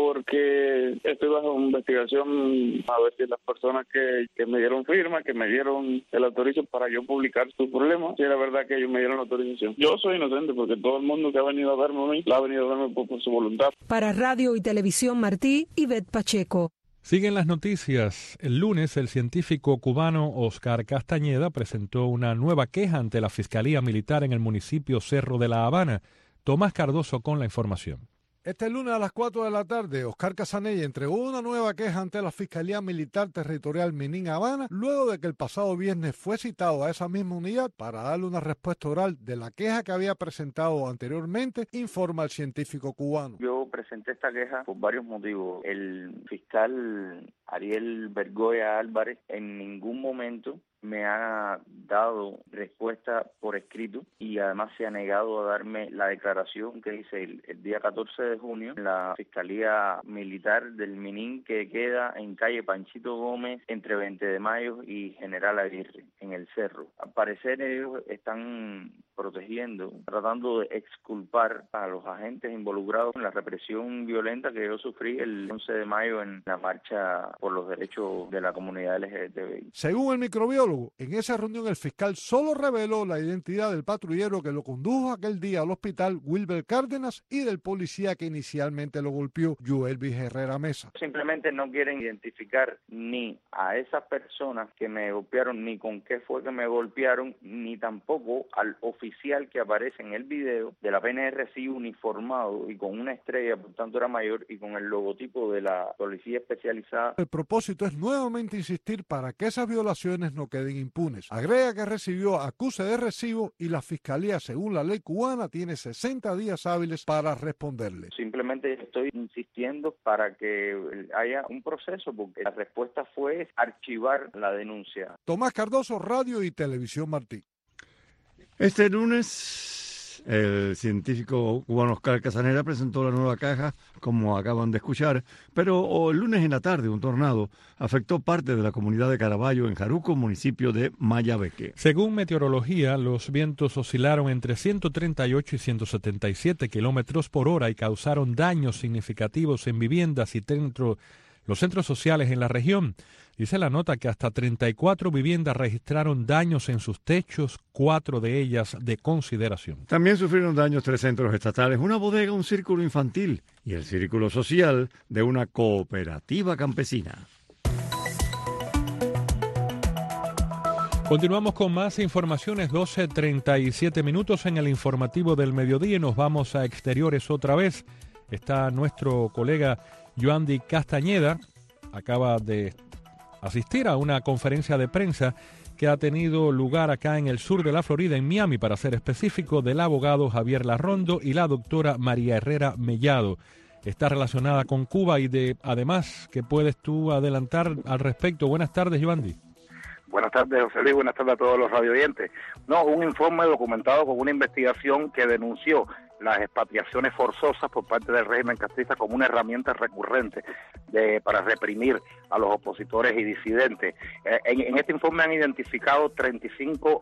[SPEAKER 2] porque estoy bajo investigación a ver si las personas que me dieron firma, que me dieron el autorizo para yo publicar sus problemas, si era verdad que ellos me dieron la autorización. Yo soy inocente porque todo el mundo que ha venido a verme a mí, la ha venido a verme por su voluntad.
[SPEAKER 1] Para Radio y Televisión Martí, Ivette Pacheco.
[SPEAKER 4] Siguen las noticias. El lunes, el científico cubano Oscar Castañeda presentó una nueva queja ante la Fiscalía Militar en el municipio Cerro de La Habana. Tomás Cardoso con la información.
[SPEAKER 6] Este lunes a las 4 de la tarde, Oscar Castañeda entregó una nueva queja ante la Fiscalía Militar Territorial Minin Habana, luego de que el pasado viernes fue citado a esa misma unidad para darle una respuesta oral de la queja que había presentado anteriormente, informa el científico cubano.
[SPEAKER 7] Yo presenté esta queja por varios motivos. El fiscal Ariel Bergoya Álvarez en ningún momento me ha dado respuesta por escrito y además se ha negado a darme la declaración que hice el día 14 de junio en la Fiscalía Militar del Minin, que queda en calle Panchito Gómez entre 20 de Mayo y General Aguirre, en el Cerro. Al parecer ellos están protegiendo, tratando de exculpar a los agentes involucrados en la represión violenta que yo sufrí el 11 de mayo en la marcha por los derechos de la comunidad LGTBI.
[SPEAKER 6] Según el microbiólogo, en esa reunión el fiscal solo reveló la identidad del patrullero que lo condujo aquel día al hospital, Wilber Cárdenas, y del policía que inicialmente lo golpeó, Joelvis Herrera Mesa.
[SPEAKER 7] Simplemente no quieren identificar ni a esas personas que me golpearon, ni con qué fue que me golpearon, ni tampoco al oficial que aparece en el video de la PNRC uniformado y con una estrella, por tanto era mayor, y con el logotipo de la policía especializada.
[SPEAKER 6] El propósito es nuevamente insistir para que esas violaciones no queden impunes. Agrega que recibió acuse de recibo y la Fiscalía, según la ley cubana, tiene 60 días hábiles para responderle.
[SPEAKER 7] Simplemente estoy insistiendo para que haya un proceso, porque la respuesta fue archivar la denuncia.
[SPEAKER 6] Tomás Cardoso, Radio y Televisión Martí.
[SPEAKER 5] Este lunes, el científico cubano Oscar Castañeda presentó la nueva caja, como acaban de escuchar, pero el lunes en la tarde un tornado afectó parte de la comunidad de Caraballo, en Jaruco, municipio de Mayabeque.
[SPEAKER 4] Según meteorología, los vientos oscilaron entre 138 y 177 kilómetros por hora y causaron daños significativos en viviendas y los centros sociales en la región. Dice la nota que hasta 34 viviendas registraron daños en sus techos, 4 de ellas de consideración.
[SPEAKER 5] También sufrieron daños 3 centros estatales, una bodega, un círculo infantil y el círculo social de una cooperativa campesina.
[SPEAKER 4] Continuamos con más informaciones, 12:37 minutos en el informativo del mediodía y nos vamos a exteriores otra vez. Está nuestro colega Yoandi Castañeda, acaba de asistir a una conferencia de prensa que ha tenido lugar acá en el sur de la Florida, en Miami, para ser específico, del abogado Javier Larrondo y la doctora María Herrera Mellado. Está relacionada con Cuba y además, ¿qué puedes tú adelantar al respecto? Buenas tardes, Yoandi.
[SPEAKER 8] Buenas tardes, José Luis. Buenas tardes a todos los radioyentes. Un informe documentado con una investigación que denunció las expatriaciones forzosas por parte del régimen castrista como una herramienta recurrente para reprimir a los opositores y disidentes. En este informe han identificado 35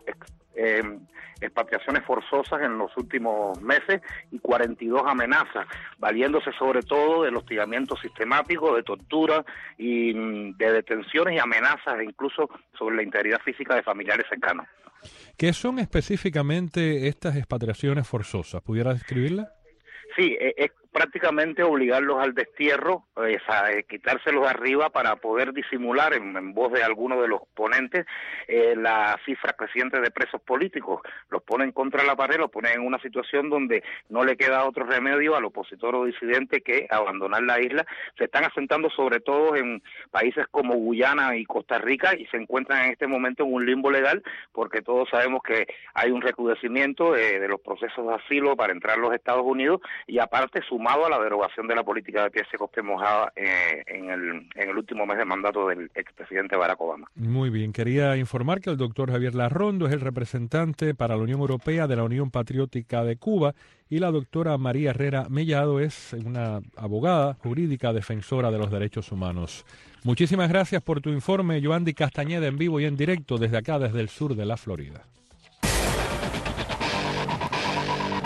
[SPEAKER 8] expatriaciones forzosas en los últimos meses y 42 amenazas, valiéndose sobre todo del hostigamiento sistemático, de tortura y de detenciones y amenazas, incluso sobre la integridad física de familiares cercanos.
[SPEAKER 4] ¿Qué son específicamente estas expatriaciones forzosas? ¿Pudiera describirlas?
[SPEAKER 8] Sí, es prácticamente obligarlos al destierro, quitárselos arriba para poder disimular, en voz de algunos de los ponentes, la cifra creciente de presos políticos. Los ponen contra la pared, los ponen en una situación donde no le queda otro remedio al opositor o disidente que abandonar la isla. Se están asentando sobre todo en países como Guyana y Costa Rica y se encuentran en este momento en un limbo legal porque todos sabemos que hay un recrudecimiento de los procesos de asilo para entrar a los Estados Unidos y aparte sumado a la derogación de la política de pie seco mojada en el último mes de mandato del expresidente Barack Obama.
[SPEAKER 4] Muy bien, quería informar que el doctor Javier Larrondo es el representante para la Unión Europea de la Unión Patriótica de Cuba y la doctora María Herrera Mellado es una abogada jurídica defensora de los derechos humanos. Muchísimas gracias por tu informe, Yoandi Castañeda, en vivo y en directo desde acá, desde el sur de la Florida.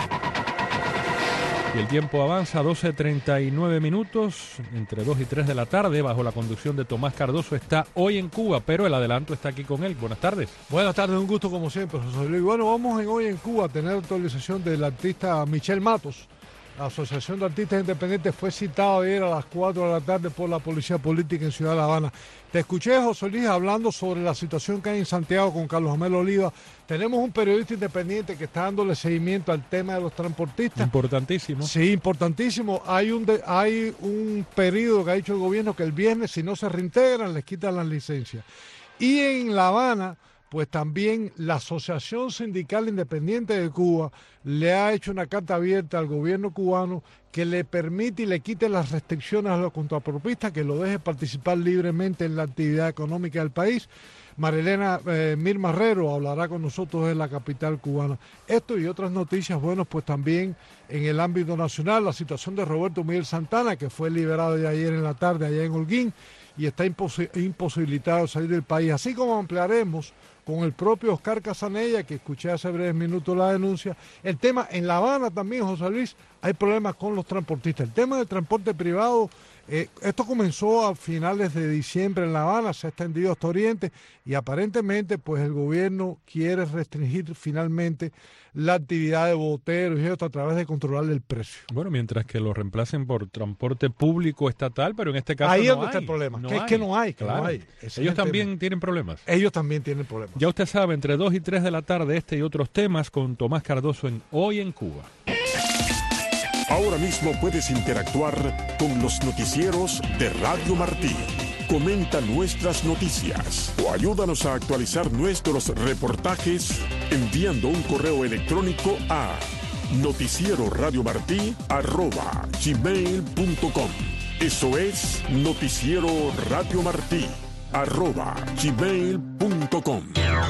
[SPEAKER 4] Y el tiempo avanza, 12:39 minutos, entre 2 y 3 de la tarde, bajo la conducción de Tomás Cardoso. Está hoy en Cuba, pero el adelanto está aquí con él. Buenas tardes.
[SPEAKER 6] Buenas tardes, un gusto como siempre, José Luis. Bueno, vamos hoy en Cuba a tener actualización del artista Michel Matos. La Asociación de Artistas Independientes fue citada ayer a las 4 de la tarde por la Policía Política en Ciudad de La Habana. Te escuché, José Luis, hablando sobre la situación que hay en Santiago con Carlos Amel Oliva. Tenemos un periodista independiente que está dándole seguimiento al tema de los transportistas.
[SPEAKER 4] Importantísimo.
[SPEAKER 6] Sí, importantísimo. Hay un periodo que ha dicho el gobierno que el viernes, si no se reintegran, les quitan las licencias. Y en La Habana, pues también la Asociación Sindical Independiente de Cuba le ha hecho una carta abierta al gobierno cubano que le permite y le quite las restricciones a los contrapropistas, que lo deje participar libremente en la actividad económica del país. Marilena Mir Marrero hablará con nosotros en la capital cubana. Esto y otras noticias, bueno, pues también en el ámbito nacional, la situación de Roberto Miguel Santana, que fue liberado de ayer en la tarde allá en Holguín y está imposibilitado de salir del país, así como ampliaremos con el propio Oscar Casanella, que escuché hace breves minutos la denuncia. El tema en La Habana también, José Luis, hay problemas con los transportistas. El tema del transporte privado, esto comenzó a finales de diciembre en La Habana, se ha extendido hasta Oriente y aparentemente pues el gobierno quiere restringir finalmente la actividad de boteros y esto a través de controlar el precio.
[SPEAKER 4] Bueno, mientras que lo reemplacen por transporte público estatal, pero en este caso
[SPEAKER 6] ahí
[SPEAKER 4] no
[SPEAKER 6] es donde
[SPEAKER 4] hay.
[SPEAKER 6] está el problema,
[SPEAKER 4] No
[SPEAKER 6] que
[SPEAKER 4] hay.
[SPEAKER 6] es que no hay.
[SPEAKER 4] Claro.
[SPEAKER 6] No hay.
[SPEAKER 4] Ellos también tienen problemas.
[SPEAKER 6] Ellos también tienen problemas.
[SPEAKER 4] Ya usted sabe, entre 2 y 3 de la tarde, este y otros temas con Tomás Cardoso en Hoy en Cuba.
[SPEAKER 19] Ahora mismo puedes interactuar con los noticieros de Radio Martí. Comenta nuestras noticias o ayúdanos a actualizar nuestros reportajes enviando un correo electrónico a noticieroradiomartí@gmail.com. Eso es noticieroradiomartí@gmail.com.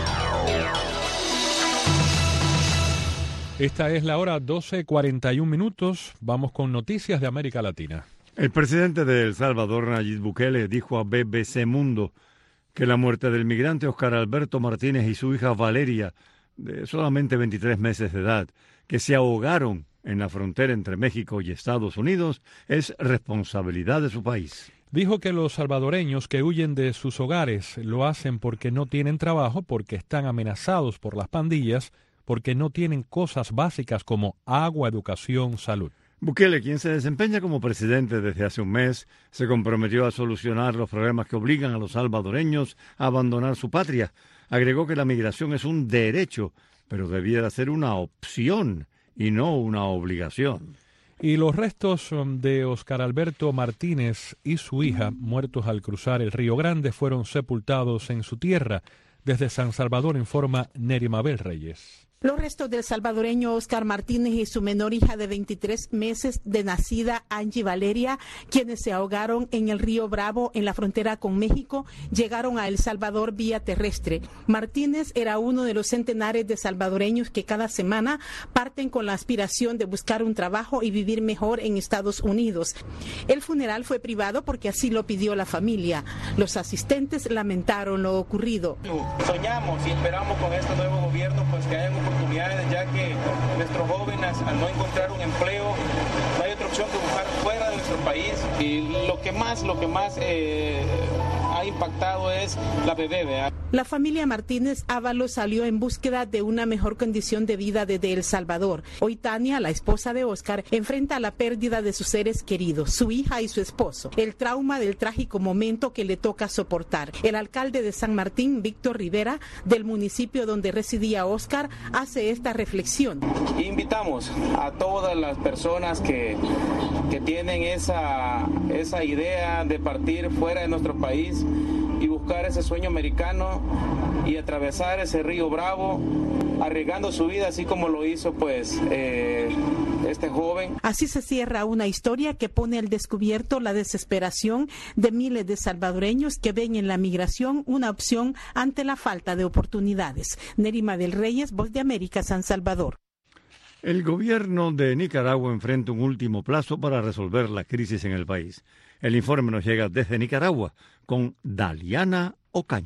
[SPEAKER 4] Esta es la hora 12:41 minutos. Vamos con noticias de América Latina.
[SPEAKER 5] El presidente de El Salvador, Nayib Bukele, dijo a BBC Mundo que la muerte del migrante Oscar Alberto Martínez y su hija Valeria, de solamente 23 meses de edad, que se ahogaron en la frontera entre México y Estados Unidos, es responsabilidad de su país.
[SPEAKER 4] Dijo que los salvadoreños que huyen de sus hogares lo hacen porque no tienen trabajo, porque están amenazados por las pandillas, porque no tienen cosas básicas como agua, educación, salud.
[SPEAKER 5] Bukele, quien se desempeña como presidente desde hace un mes, se comprometió a solucionar los problemas que obligan a los salvadoreños a abandonar su patria. Agregó que la migración es un derecho, pero debiera ser una opción y no una obligación.
[SPEAKER 4] Y los restos de Oscar Alberto Martínez y su hija, muertos al cruzar el Río Grande, fueron sepultados en su tierra. Desde San Salvador informa Neri Mabel Reyes.
[SPEAKER 9] Los restos del salvadoreño Oscar Martínez y su menor hija de 23 meses de nacida, Angie Valeria, quienes se ahogaron en el río Bravo en la frontera con México, llegaron a El Salvador vía terrestre. Martínez era uno de los centenares de salvadoreños que cada semana parten con la aspiración de buscar un trabajo y vivir mejor en Estados Unidos. El funeral fue privado porque así lo pidió la familia. Los asistentes lamentaron lo ocurrido.
[SPEAKER 10] Soñamos y esperamos con este nuevo gobierno pues que hayan oportunidades, ya que nuestros jóvenes al no encontrar un empleo no hay otra opción que buscar fuera de nuestro país. Y lo que más ha impactado es la bebé, ¿verdad?
[SPEAKER 9] La familia Martínez Ábalos salió en búsqueda de una mejor condición de vida desde El Salvador. Hoy Tania, la esposa de Oscar, enfrenta la pérdida de sus seres queridos, su hija y su esposo, el trauma del trágico momento que le toca soportar. El alcalde de San Martín, Víctor Rivera, del municipio donde residía Oscar, hace esta reflexión.
[SPEAKER 10] Invitamos a todas las personas que tienen esa idea de partir fuera de nuestro país y buscar ese sueño americano y atravesar ese río Bravo, arriesgando su vida así como lo hizo pues este joven.
[SPEAKER 9] Así se cierra una historia que pone al descubierto la desesperación de miles de salvadoreños que ven en la migración una opción ante la falta de oportunidades. Nerima del Reyes, Voz de América, San Salvador.
[SPEAKER 5] El gobierno de Nicaragua enfrenta un último plazo para resolver la crisis en el país. El informe nos llega desde Nicaragua con Daliana Ocaña.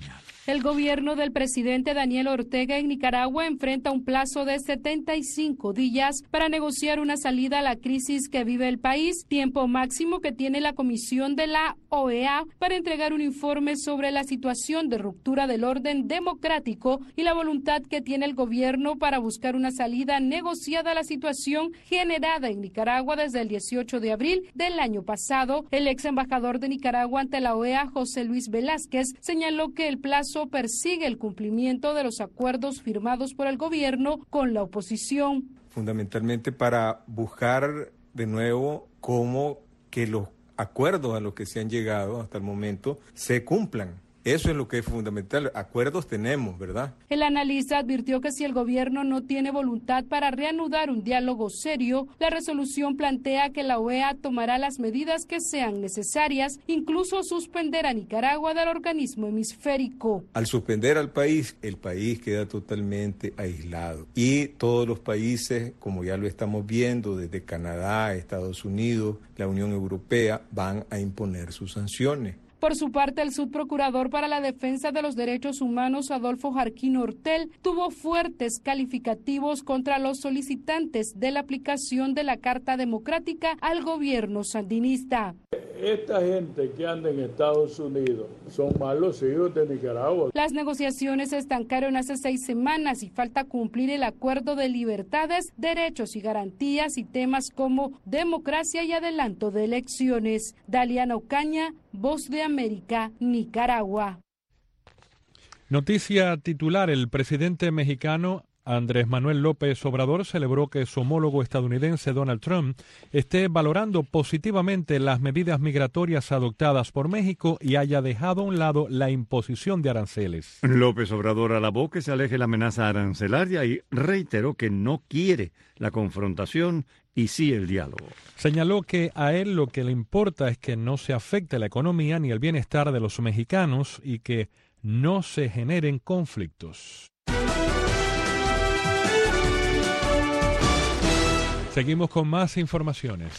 [SPEAKER 11] El gobierno del presidente Daniel Ortega en Nicaragua enfrenta un plazo de 75 días para negociar una salida a la crisis que vive el país, tiempo máximo que tiene la Comisión de la OEA para entregar un informe sobre la situación de ruptura del orden democrático y la voluntad que tiene el gobierno para buscar una salida negociada a la situación generada en Nicaragua desde el 18 de abril del año pasado. El ex embajador de Nicaragua ante la OEA, José Luis Velázquez, señaló que el plazo persigue el cumplimiento de los acuerdos firmados por el gobierno con la oposición.
[SPEAKER 12] Fundamentalmente para buscar de nuevo cómo que los acuerdos a los que se han llegado hasta el momento se cumplan. Eso es lo que es fundamental. Acuerdos tenemos, ¿verdad?
[SPEAKER 11] El analista advirtió que si el gobierno no tiene voluntad para reanudar un diálogo serio, la resolución plantea que la OEA tomará las medidas que sean necesarias, incluso suspender a Nicaragua del organismo hemisférico.
[SPEAKER 12] Al suspender al país, el país queda totalmente aislado. Y todos los países, como ya lo estamos viendo, desde Canadá, Estados Unidos, la Unión Europea, van a imponer sus sanciones.
[SPEAKER 11] Por su parte, el subprocurador para la defensa de los derechos humanos, Adolfo Jarquín Ortel, tuvo fuertes calificativos contra los solicitantes de la aplicación de la Carta Democrática al gobierno sandinista.
[SPEAKER 14] Esta gente que anda en Estados Unidos son malos hijos de Nicaragua.
[SPEAKER 11] Las negociaciones se estancaron hace 6 semanas y falta cumplir el acuerdo de libertades, derechos y garantías y temas como democracia y adelanto de elecciones. Daliana Ocaña, Voz de América, Nicaragua.
[SPEAKER 4] Noticia titular: el presidente mexicano Andrés Manuel López Obrador celebró que su homólogo estadounidense Donald Trump esté valorando positivamente las medidas migratorias adoptadas por México y haya dejado a un lado la imposición de aranceles.
[SPEAKER 5] López Obrador alabó que se aleje la amenaza arancelaria y reiteró que no quiere la confrontación y sí el diálogo.
[SPEAKER 4] Señaló que a él lo que le importa es que no se afecte la economía ni el bienestar de los mexicanos y que no se generen conflictos. Seguimos con más informaciones.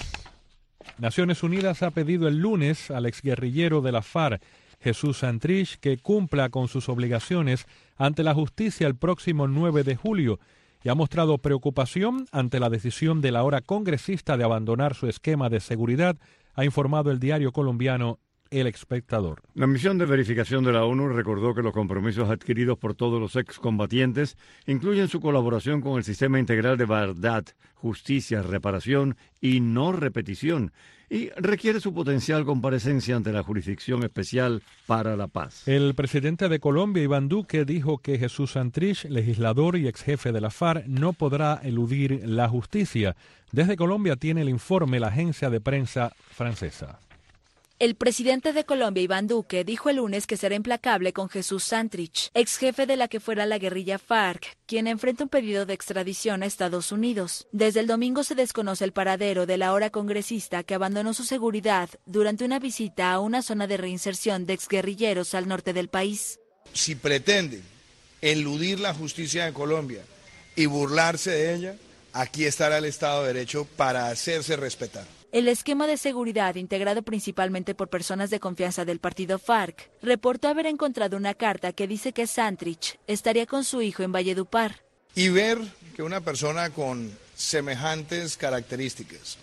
[SPEAKER 4] Naciones Unidas ha pedido el lunes al exguerrillero de la FARC, Jesús Santrich, que cumpla con sus obligaciones ante la justicia el próximo 9 de julio y ha mostrado preocupación ante la decisión del ahora congresista de abandonar su esquema de seguridad, ha informado el diario colombiano El Espectador.
[SPEAKER 5] La misión de verificación de la ONU recordó que los compromisos adquiridos por todos los excombatientes incluyen su colaboración con el sistema integral de verdad, justicia, reparación y no repetición, y requiere su potencial comparecencia ante la Jurisdicción Especial para la Paz.
[SPEAKER 4] El presidente de Colombia, Iván Duque, dijo que Jesús Santrich, legislador y exjefe de la FARC, no podrá eludir la justicia. Desde Colombia tiene el informe la agencia de prensa francesa.
[SPEAKER 24] El presidente de Colombia, Iván Duque, dijo el lunes que será implacable con Jesús Santrich, ex jefe de la que fuera la guerrilla FARC, quien enfrenta un pedido de extradición a Estados Unidos. Desde el domingo se desconoce el paradero del ahora congresista que abandonó su seguridad durante una visita a una zona de reinserción de exguerrilleros al norte del país.
[SPEAKER 25] Si pretenden eludir la justicia de Colombia y burlarse de ella, aquí estará el Estado de Derecho para hacerse respetar.
[SPEAKER 24] El esquema de seguridad, integrado principalmente por personas de confianza del partido FARC, reportó haber encontrado una carta que dice que Santrich estaría con su hijo en Valledupar.
[SPEAKER 25] Y ver que una persona con semejantes características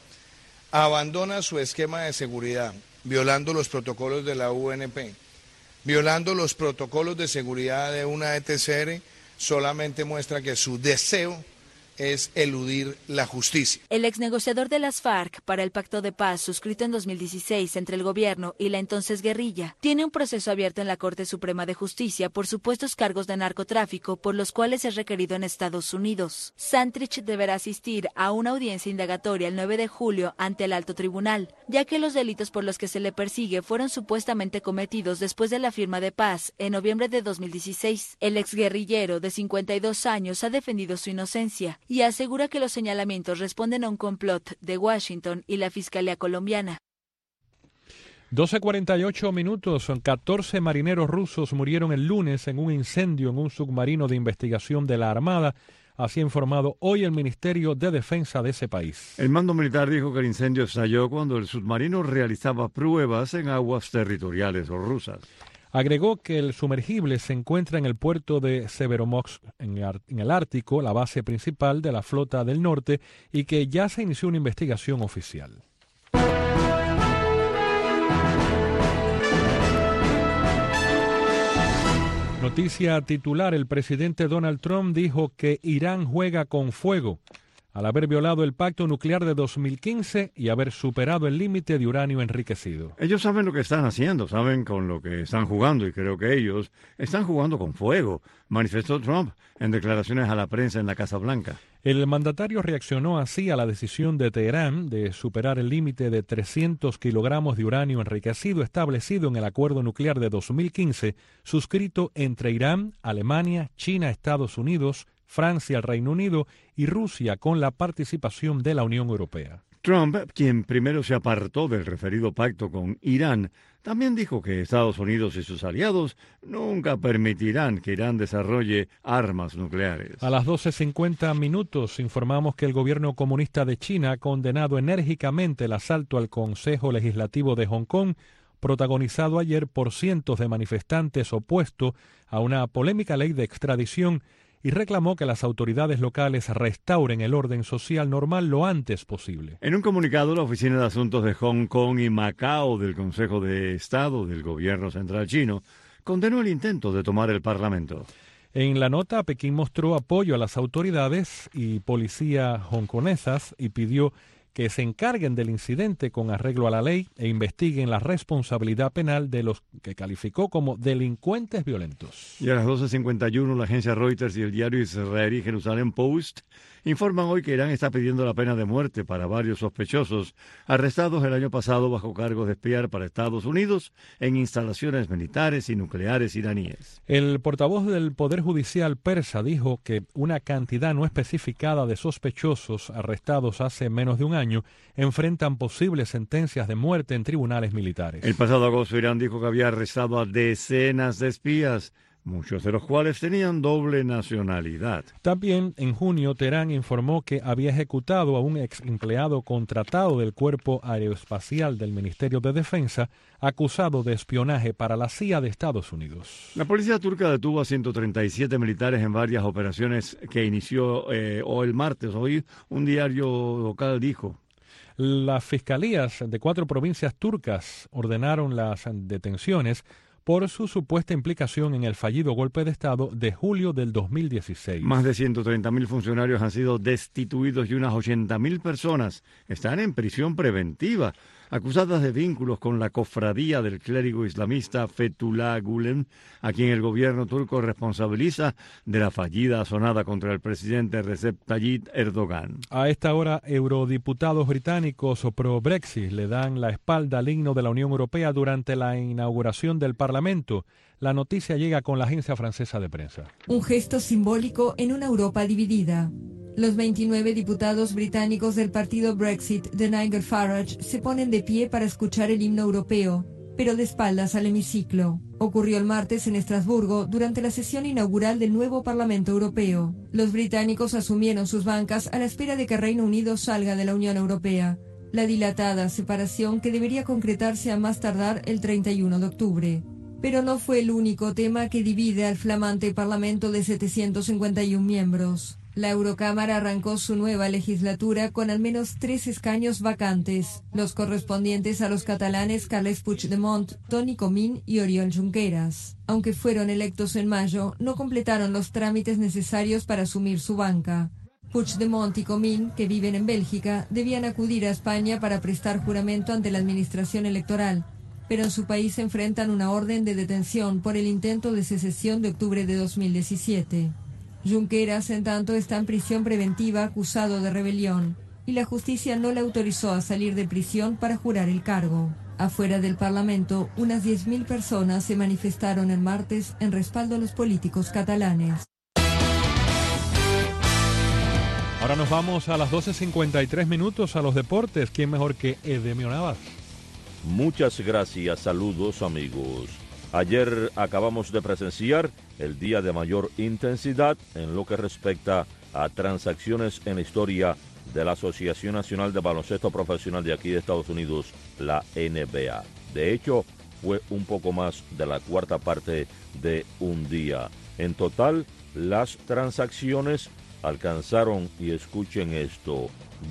[SPEAKER 25] abandona su esquema de seguridad, violando los protocolos de la UNP, violando los protocolos de seguridad de una ETCR, solamente muestra que su deseo es eludir la justicia.
[SPEAKER 24] El exnegociador de las FARC para el Pacto de Paz, suscrito en 2016 entre el gobierno y la entonces guerrilla, tiene un proceso abierto en la Corte Suprema de Justicia por supuestos cargos de narcotráfico por los cuales es requerido en Estados Unidos. Santrich deberá asistir a una audiencia indagatoria el 9 de julio ante el Alto Tribunal, ya que los delitos por los que se le persigue fueron supuestamente cometidos después de la firma de paz en noviembre de 2016. El exguerrillero de 52 años ha defendido su inocencia y asegura que los señalamientos responden a un complot de Washington y la Fiscalía colombiana.
[SPEAKER 4] 12:48 minutos. 14 marineros rusos murieron el lunes en un incendio en un submarino de investigación de la Armada. Así ha informado hoy el Ministerio de Defensa de ese país.
[SPEAKER 5] El mando militar dijo que el incendio estalló cuando el submarino realizaba pruebas en aguas territoriales rusas.
[SPEAKER 4] Agregó que el sumergible se encuentra en el puerto de Severomorsk, en el Ártico, la base principal de la Flota del Norte, y que ya se inició una investigación oficial. Noticia titular: el presidente Donald Trump dijo que Irán juega con fuego al haber violado el pacto nuclear de 2015 y haber superado el límite de uranio enriquecido.
[SPEAKER 5] Ellos saben lo que están haciendo, saben con lo que están jugando, y creo que ellos están jugando con fuego, manifestó Trump en declaraciones a la prensa en la Casa Blanca.
[SPEAKER 4] El mandatario reaccionó así a la decisión de Teherán de superar el límite de 300 kilogramos de uranio enriquecido establecido en el acuerdo nuclear de 2015, suscrito entre Irán, Alemania, China, Estados Unidos, Francia, el Reino Unido y Rusia, con la participación de la Unión Europea.
[SPEAKER 5] Trump, quien primero se apartó del referido pacto con Irán, también dijo que Estados Unidos y sus aliados nunca permitirán que Irán desarrolle armas nucleares.
[SPEAKER 4] A las 12:50 informamos que el gobierno comunista de China ha condenado enérgicamente el asalto al Consejo Legislativo de Hong Kong, protagonizado ayer por cientos de manifestantes opuestos a una polémica ley de extradición, y reclamó que las autoridades locales restauren el orden social normal lo antes posible.
[SPEAKER 5] En un comunicado, la Oficina de Asuntos de Hong Kong y Macao del Consejo de Estado del Gobierno Central Chino condenó el intento de tomar el Parlamento.
[SPEAKER 4] En la nota, Pekín mostró apoyo a las autoridades y policía hongkonesas y pidió que se encarguen del incidente con arreglo a la ley e investiguen la responsabilidad penal de los que calificó como delincuentes violentos.
[SPEAKER 5] Y a las 12:51, la agencia Reuters y el diario israelí Jerusalem Post informan hoy que Irán está pidiendo la pena de muerte para varios sospechosos arrestados el año pasado bajo cargos de espiar para Estados Unidos en instalaciones militares y nucleares iraníes.
[SPEAKER 4] El portavoz del Poder Judicial persa dijo que una cantidad no especificada de sospechosos arrestados hace menos de un año enfrentan posibles sentencias de muerte en tribunales militares.
[SPEAKER 5] El pasado agosto, Irán dijo que había arrestado a decenas de espías, muchos de los cuales tenían doble nacionalidad.
[SPEAKER 4] También en junio, Teherán informó que había ejecutado a un ex empleado contratado del Cuerpo Aeroespacial del Ministerio de Defensa, acusado de espionaje para la CIA de Estados Unidos.
[SPEAKER 5] La policía turca detuvo a 137 militares en varias operaciones que inició el martes. Hoy un diario local dijo:
[SPEAKER 4] las fiscalías de 4 provincias turcas ordenaron las detenciones por su supuesta implicación en el fallido golpe de Estado de julio del 2016.
[SPEAKER 5] Más de 130.000 funcionarios han sido destituidos y unas 80.000 personas están en prisión preventiva, acusadas de vínculos con la cofradía del clérigo islamista Fethullah Gülen, a quien el gobierno turco responsabiliza de la fallida asonada contra el presidente Recep Tayyip Erdogan.
[SPEAKER 4] A esta hora, eurodiputados británicos pro-Brexit le dan la espalda al himno de la Unión Europea durante la inauguración del Parlamento. La noticia llega con la agencia francesa de prensa.
[SPEAKER 13] Un gesto simbólico en una Europa dividida. Los 29 diputados británicos del partido Brexit de Nigel Farage se ponen de pie para escuchar el himno europeo, pero de espaldas al hemiciclo. Ocurrió el martes en Estrasburgo durante la sesión inaugural del nuevo Parlamento Europeo. Los británicos asumieron sus bancas a la espera de que Reino Unido salga de la Unión Europea. La dilatada separación que debería concretarse a más tardar el 31 de octubre. Pero no fue el único tema que divide al flamante Parlamento de 751 miembros. La Eurocámara arrancó su nueva legislatura con al menos 3 escaños vacantes, los correspondientes a los catalanes Carles Puigdemont, Toni Comín y Oriol Junqueras. Aunque fueron electos en mayo, no completaron los trámites necesarios para asumir su banca. Puigdemont y Comín, que viven en Bélgica, debían acudir a España para prestar juramento ante la administración electoral, pero en su país se enfrentan una orden de detención por el intento de secesión de octubre de 2017. Junqueras, en tanto, está en prisión preventiva acusado de rebelión, y la justicia no le autorizó a salir de prisión para jurar el cargo. Afuera del Parlamento, unas 10.000 personas se manifestaron el martes en respaldo a los políticos catalanes.
[SPEAKER 4] Ahora nos vamos a las 12:53 a los deportes. ¿Quién mejor que Edemio Navas?
[SPEAKER 15] Muchas gracias, saludos amigos. Ayer acabamos de presenciar el día de mayor intensidad en lo que respecta a transacciones en la historia de la Asociación Nacional de Baloncesto Profesional de aquí de Estados Unidos, la NBA. De hecho, fue un poco más de la cuarta parte de un día. En total, las transacciones alcanzaron, y escuchen esto,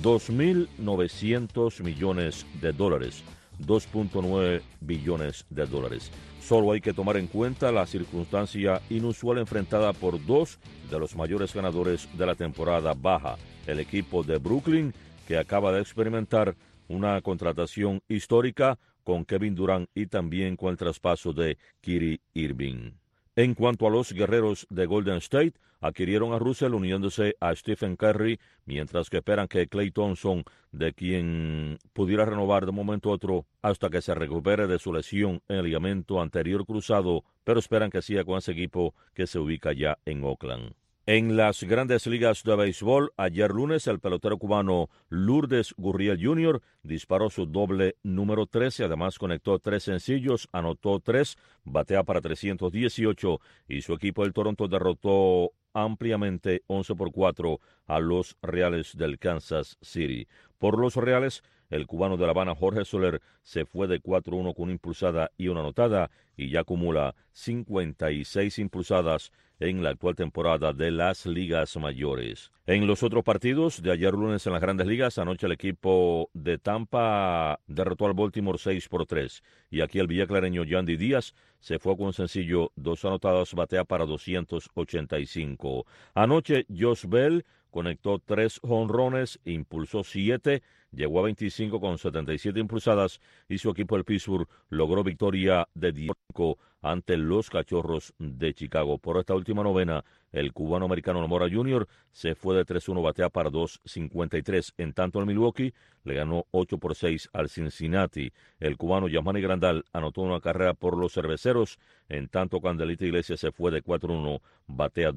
[SPEAKER 15] 2.900 millones de dólares, 2.9 billones de dólares. Solo hay que tomar en cuenta la circunstancia inusual enfrentada por dos de los mayores ganadores de la temporada baja, el equipo de Brooklyn, que acaba de experimentar una contratación histórica con Kevin Durant y también con el traspaso de Kyrie Irving. En cuanto a los guerreros de Golden State, adquirieron a Russell uniéndose a Stephen Curry, mientras que esperan que Klay Thompson, de quien pudiera renovar de momento a otro hasta que se recupere de su lesión en el ligamento anterior cruzado, pero esperan que siga con ese equipo que se ubica ya en Oakland. En las grandes ligas de béisbol, ayer lunes el pelotero cubano Lourdes Gurriel Jr. disparó su doble número 13, además conectó 3 sencillos, anotó 3, batea para 318 y su equipo el Toronto derrotó ampliamente 11-4 a los Reales del Kansas City. Por los Reales, el cubano de La Habana Jorge Soler se fue de 4-1 con una impulsada y una anotada y ya acumula 56 impulsadas en la actual temporada de las ligas mayores. En los otros partidos de ayer lunes en las grandes ligas, anoche el equipo de Tampa derrotó al Baltimore 6-3 y aquí el villaclareño Yandy Díaz se fue con un sencillo, 2 anotadas, batea para 285. Anoche Josh Bell conectó 3 jonrones, impulsó 7, llegó a 25 con 77 impulsadas y su equipo el Pittsburgh logró victoria de 10 ante los Cachorros de Chicago. Por esta última novena, el cubano-americano Nomora Jr. se fue de 3-1, batea para 2.53. En tanto, el Milwaukee le ganó 8-6 al Cincinnati. El cubano Yasmani Grandal anotó una carrera por los cerveceros. En tanto, Candelita Iglesias se fue de 4-1, batea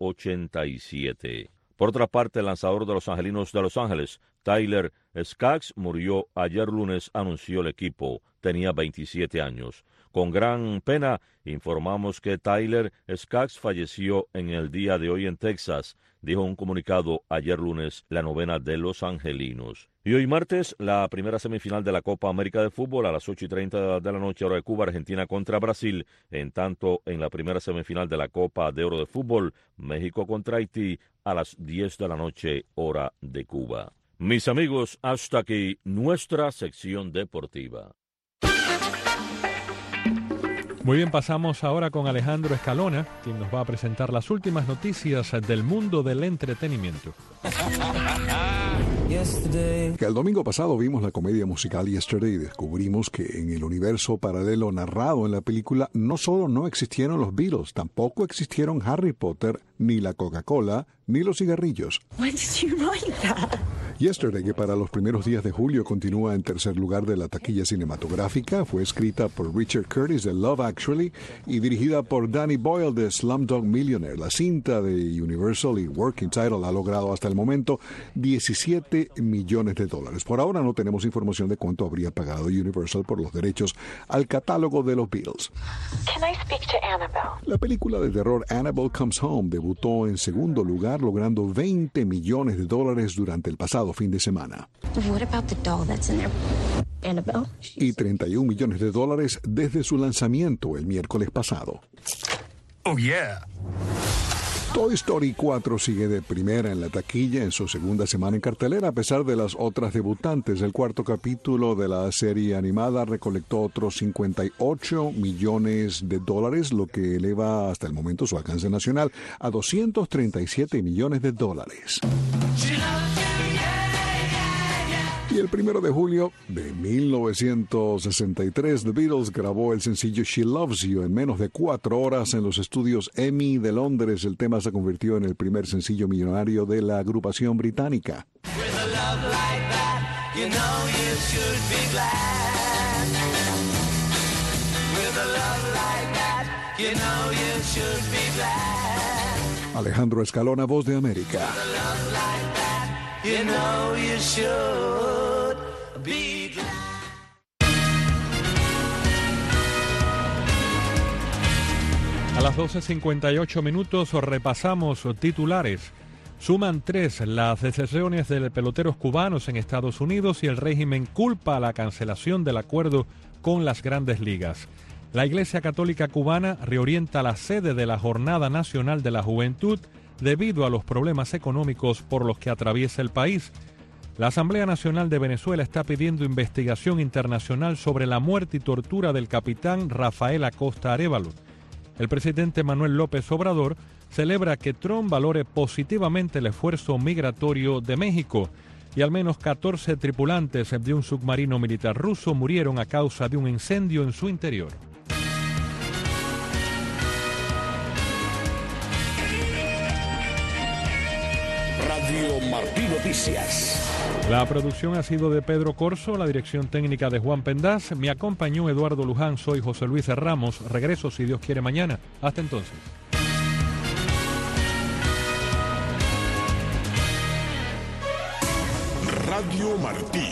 [SPEAKER 15] 2.87. Por otra parte, el lanzador de los Angelinos de Los Ángeles, Tyler Skaggs, murió ayer lunes, anunció el equipo. Tenía 27 años. Con gran pena, informamos que Tyler Skaggs falleció en el día de hoy en Texas, dijo un comunicado ayer lunes la novena de los Angelinos. Y hoy martes, la primera semifinal de la Copa América de Fútbol a las 8:30 de la noche, hora de Cuba, Argentina contra Brasil. En tanto, en la primera semifinal de la Copa de Oro de Fútbol, México contra Haití a las 10 de la noche, hora de Cuba. Mis amigos, hasta aquí nuestra sección deportiva.
[SPEAKER 4] Muy bien, pasamos ahora con Alejandro Escalona, quien nos va a presentar las últimas noticias del mundo del entretenimiento.
[SPEAKER 16] El domingo pasado vimos la comedia musical Yesterday y descubrimos que en el universo paralelo narrado en la película no solo no existieron los Beatles, tampoco existieron Harry Potter, ni la Coca-Cola, ni los cigarrillos. Yesterday, que para los primeros días de julio continúa en tercer lugar de la taquilla cinematográfica, fue escrita por Richard Curtis de Love Actually y dirigida por Danny Boyle de Slumdog Millionaire. La cinta de Universal y Working Title ha logrado hasta el momento $17 millones. Por ahora no tenemos información de cuánto habría pagado Universal por los derechos al catálogo de los Beatles. La película de terror Annabelle Comes Home debutó en segundo lugar, logrando $20 millones durante el pasado fin de semana. Y $31 millones desde su lanzamiento el miércoles pasado. Oh yeah. Toy Story 4 sigue de primera en la taquilla en su segunda semana en cartelera, a pesar de las otras debutantes. El cuarto capítulo de la serie animada recolectó otros $58 millones, lo que eleva hasta el momento su alcance nacional a $237 millones. Y el 1 de julio de 1963, The Beatles grabó el sencillo She Loves You en menos de 4 horas en los estudios EMI de Londres. El tema se convirtió en el primer sencillo millonario de la agrupación británica. Alejandro Escalona, Voz de América. You know you should be glad.
[SPEAKER 4] A las 12:58 repasamos titulares. Suman 3 las deserciones de peloteros cubanos en Estados Unidos y el régimen culpa a la cancelación del acuerdo con las grandes ligas. La Iglesia Católica Cubana reorienta la sede de la Jornada Nacional de la Juventud debido a los problemas económicos por los que atraviesa el país. La Asamblea Nacional de Venezuela está pidiendo investigación internacional sobre la muerte y tortura del capitán Rafael Acosta Arévalo. El presidente Manuel López Obrador celebra que Trump valore positivamente el esfuerzo migratorio de México y al menos 14 tripulantes de un submarino militar ruso murieron a causa de un incendio en su interior.
[SPEAKER 3] Radio Martí Noticias.
[SPEAKER 4] La producción ha sido de Pedro Corso, la dirección técnica de Juan Pendaz. Me acompañó Eduardo Luján, soy José Luis Ramos. Regreso, si Dios quiere, mañana. Hasta entonces.
[SPEAKER 19] Radio Martí.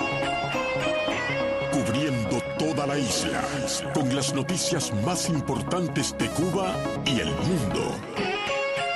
[SPEAKER 19] Cubriendo toda la isla, con las noticias más importantes de Cuba y el mundo.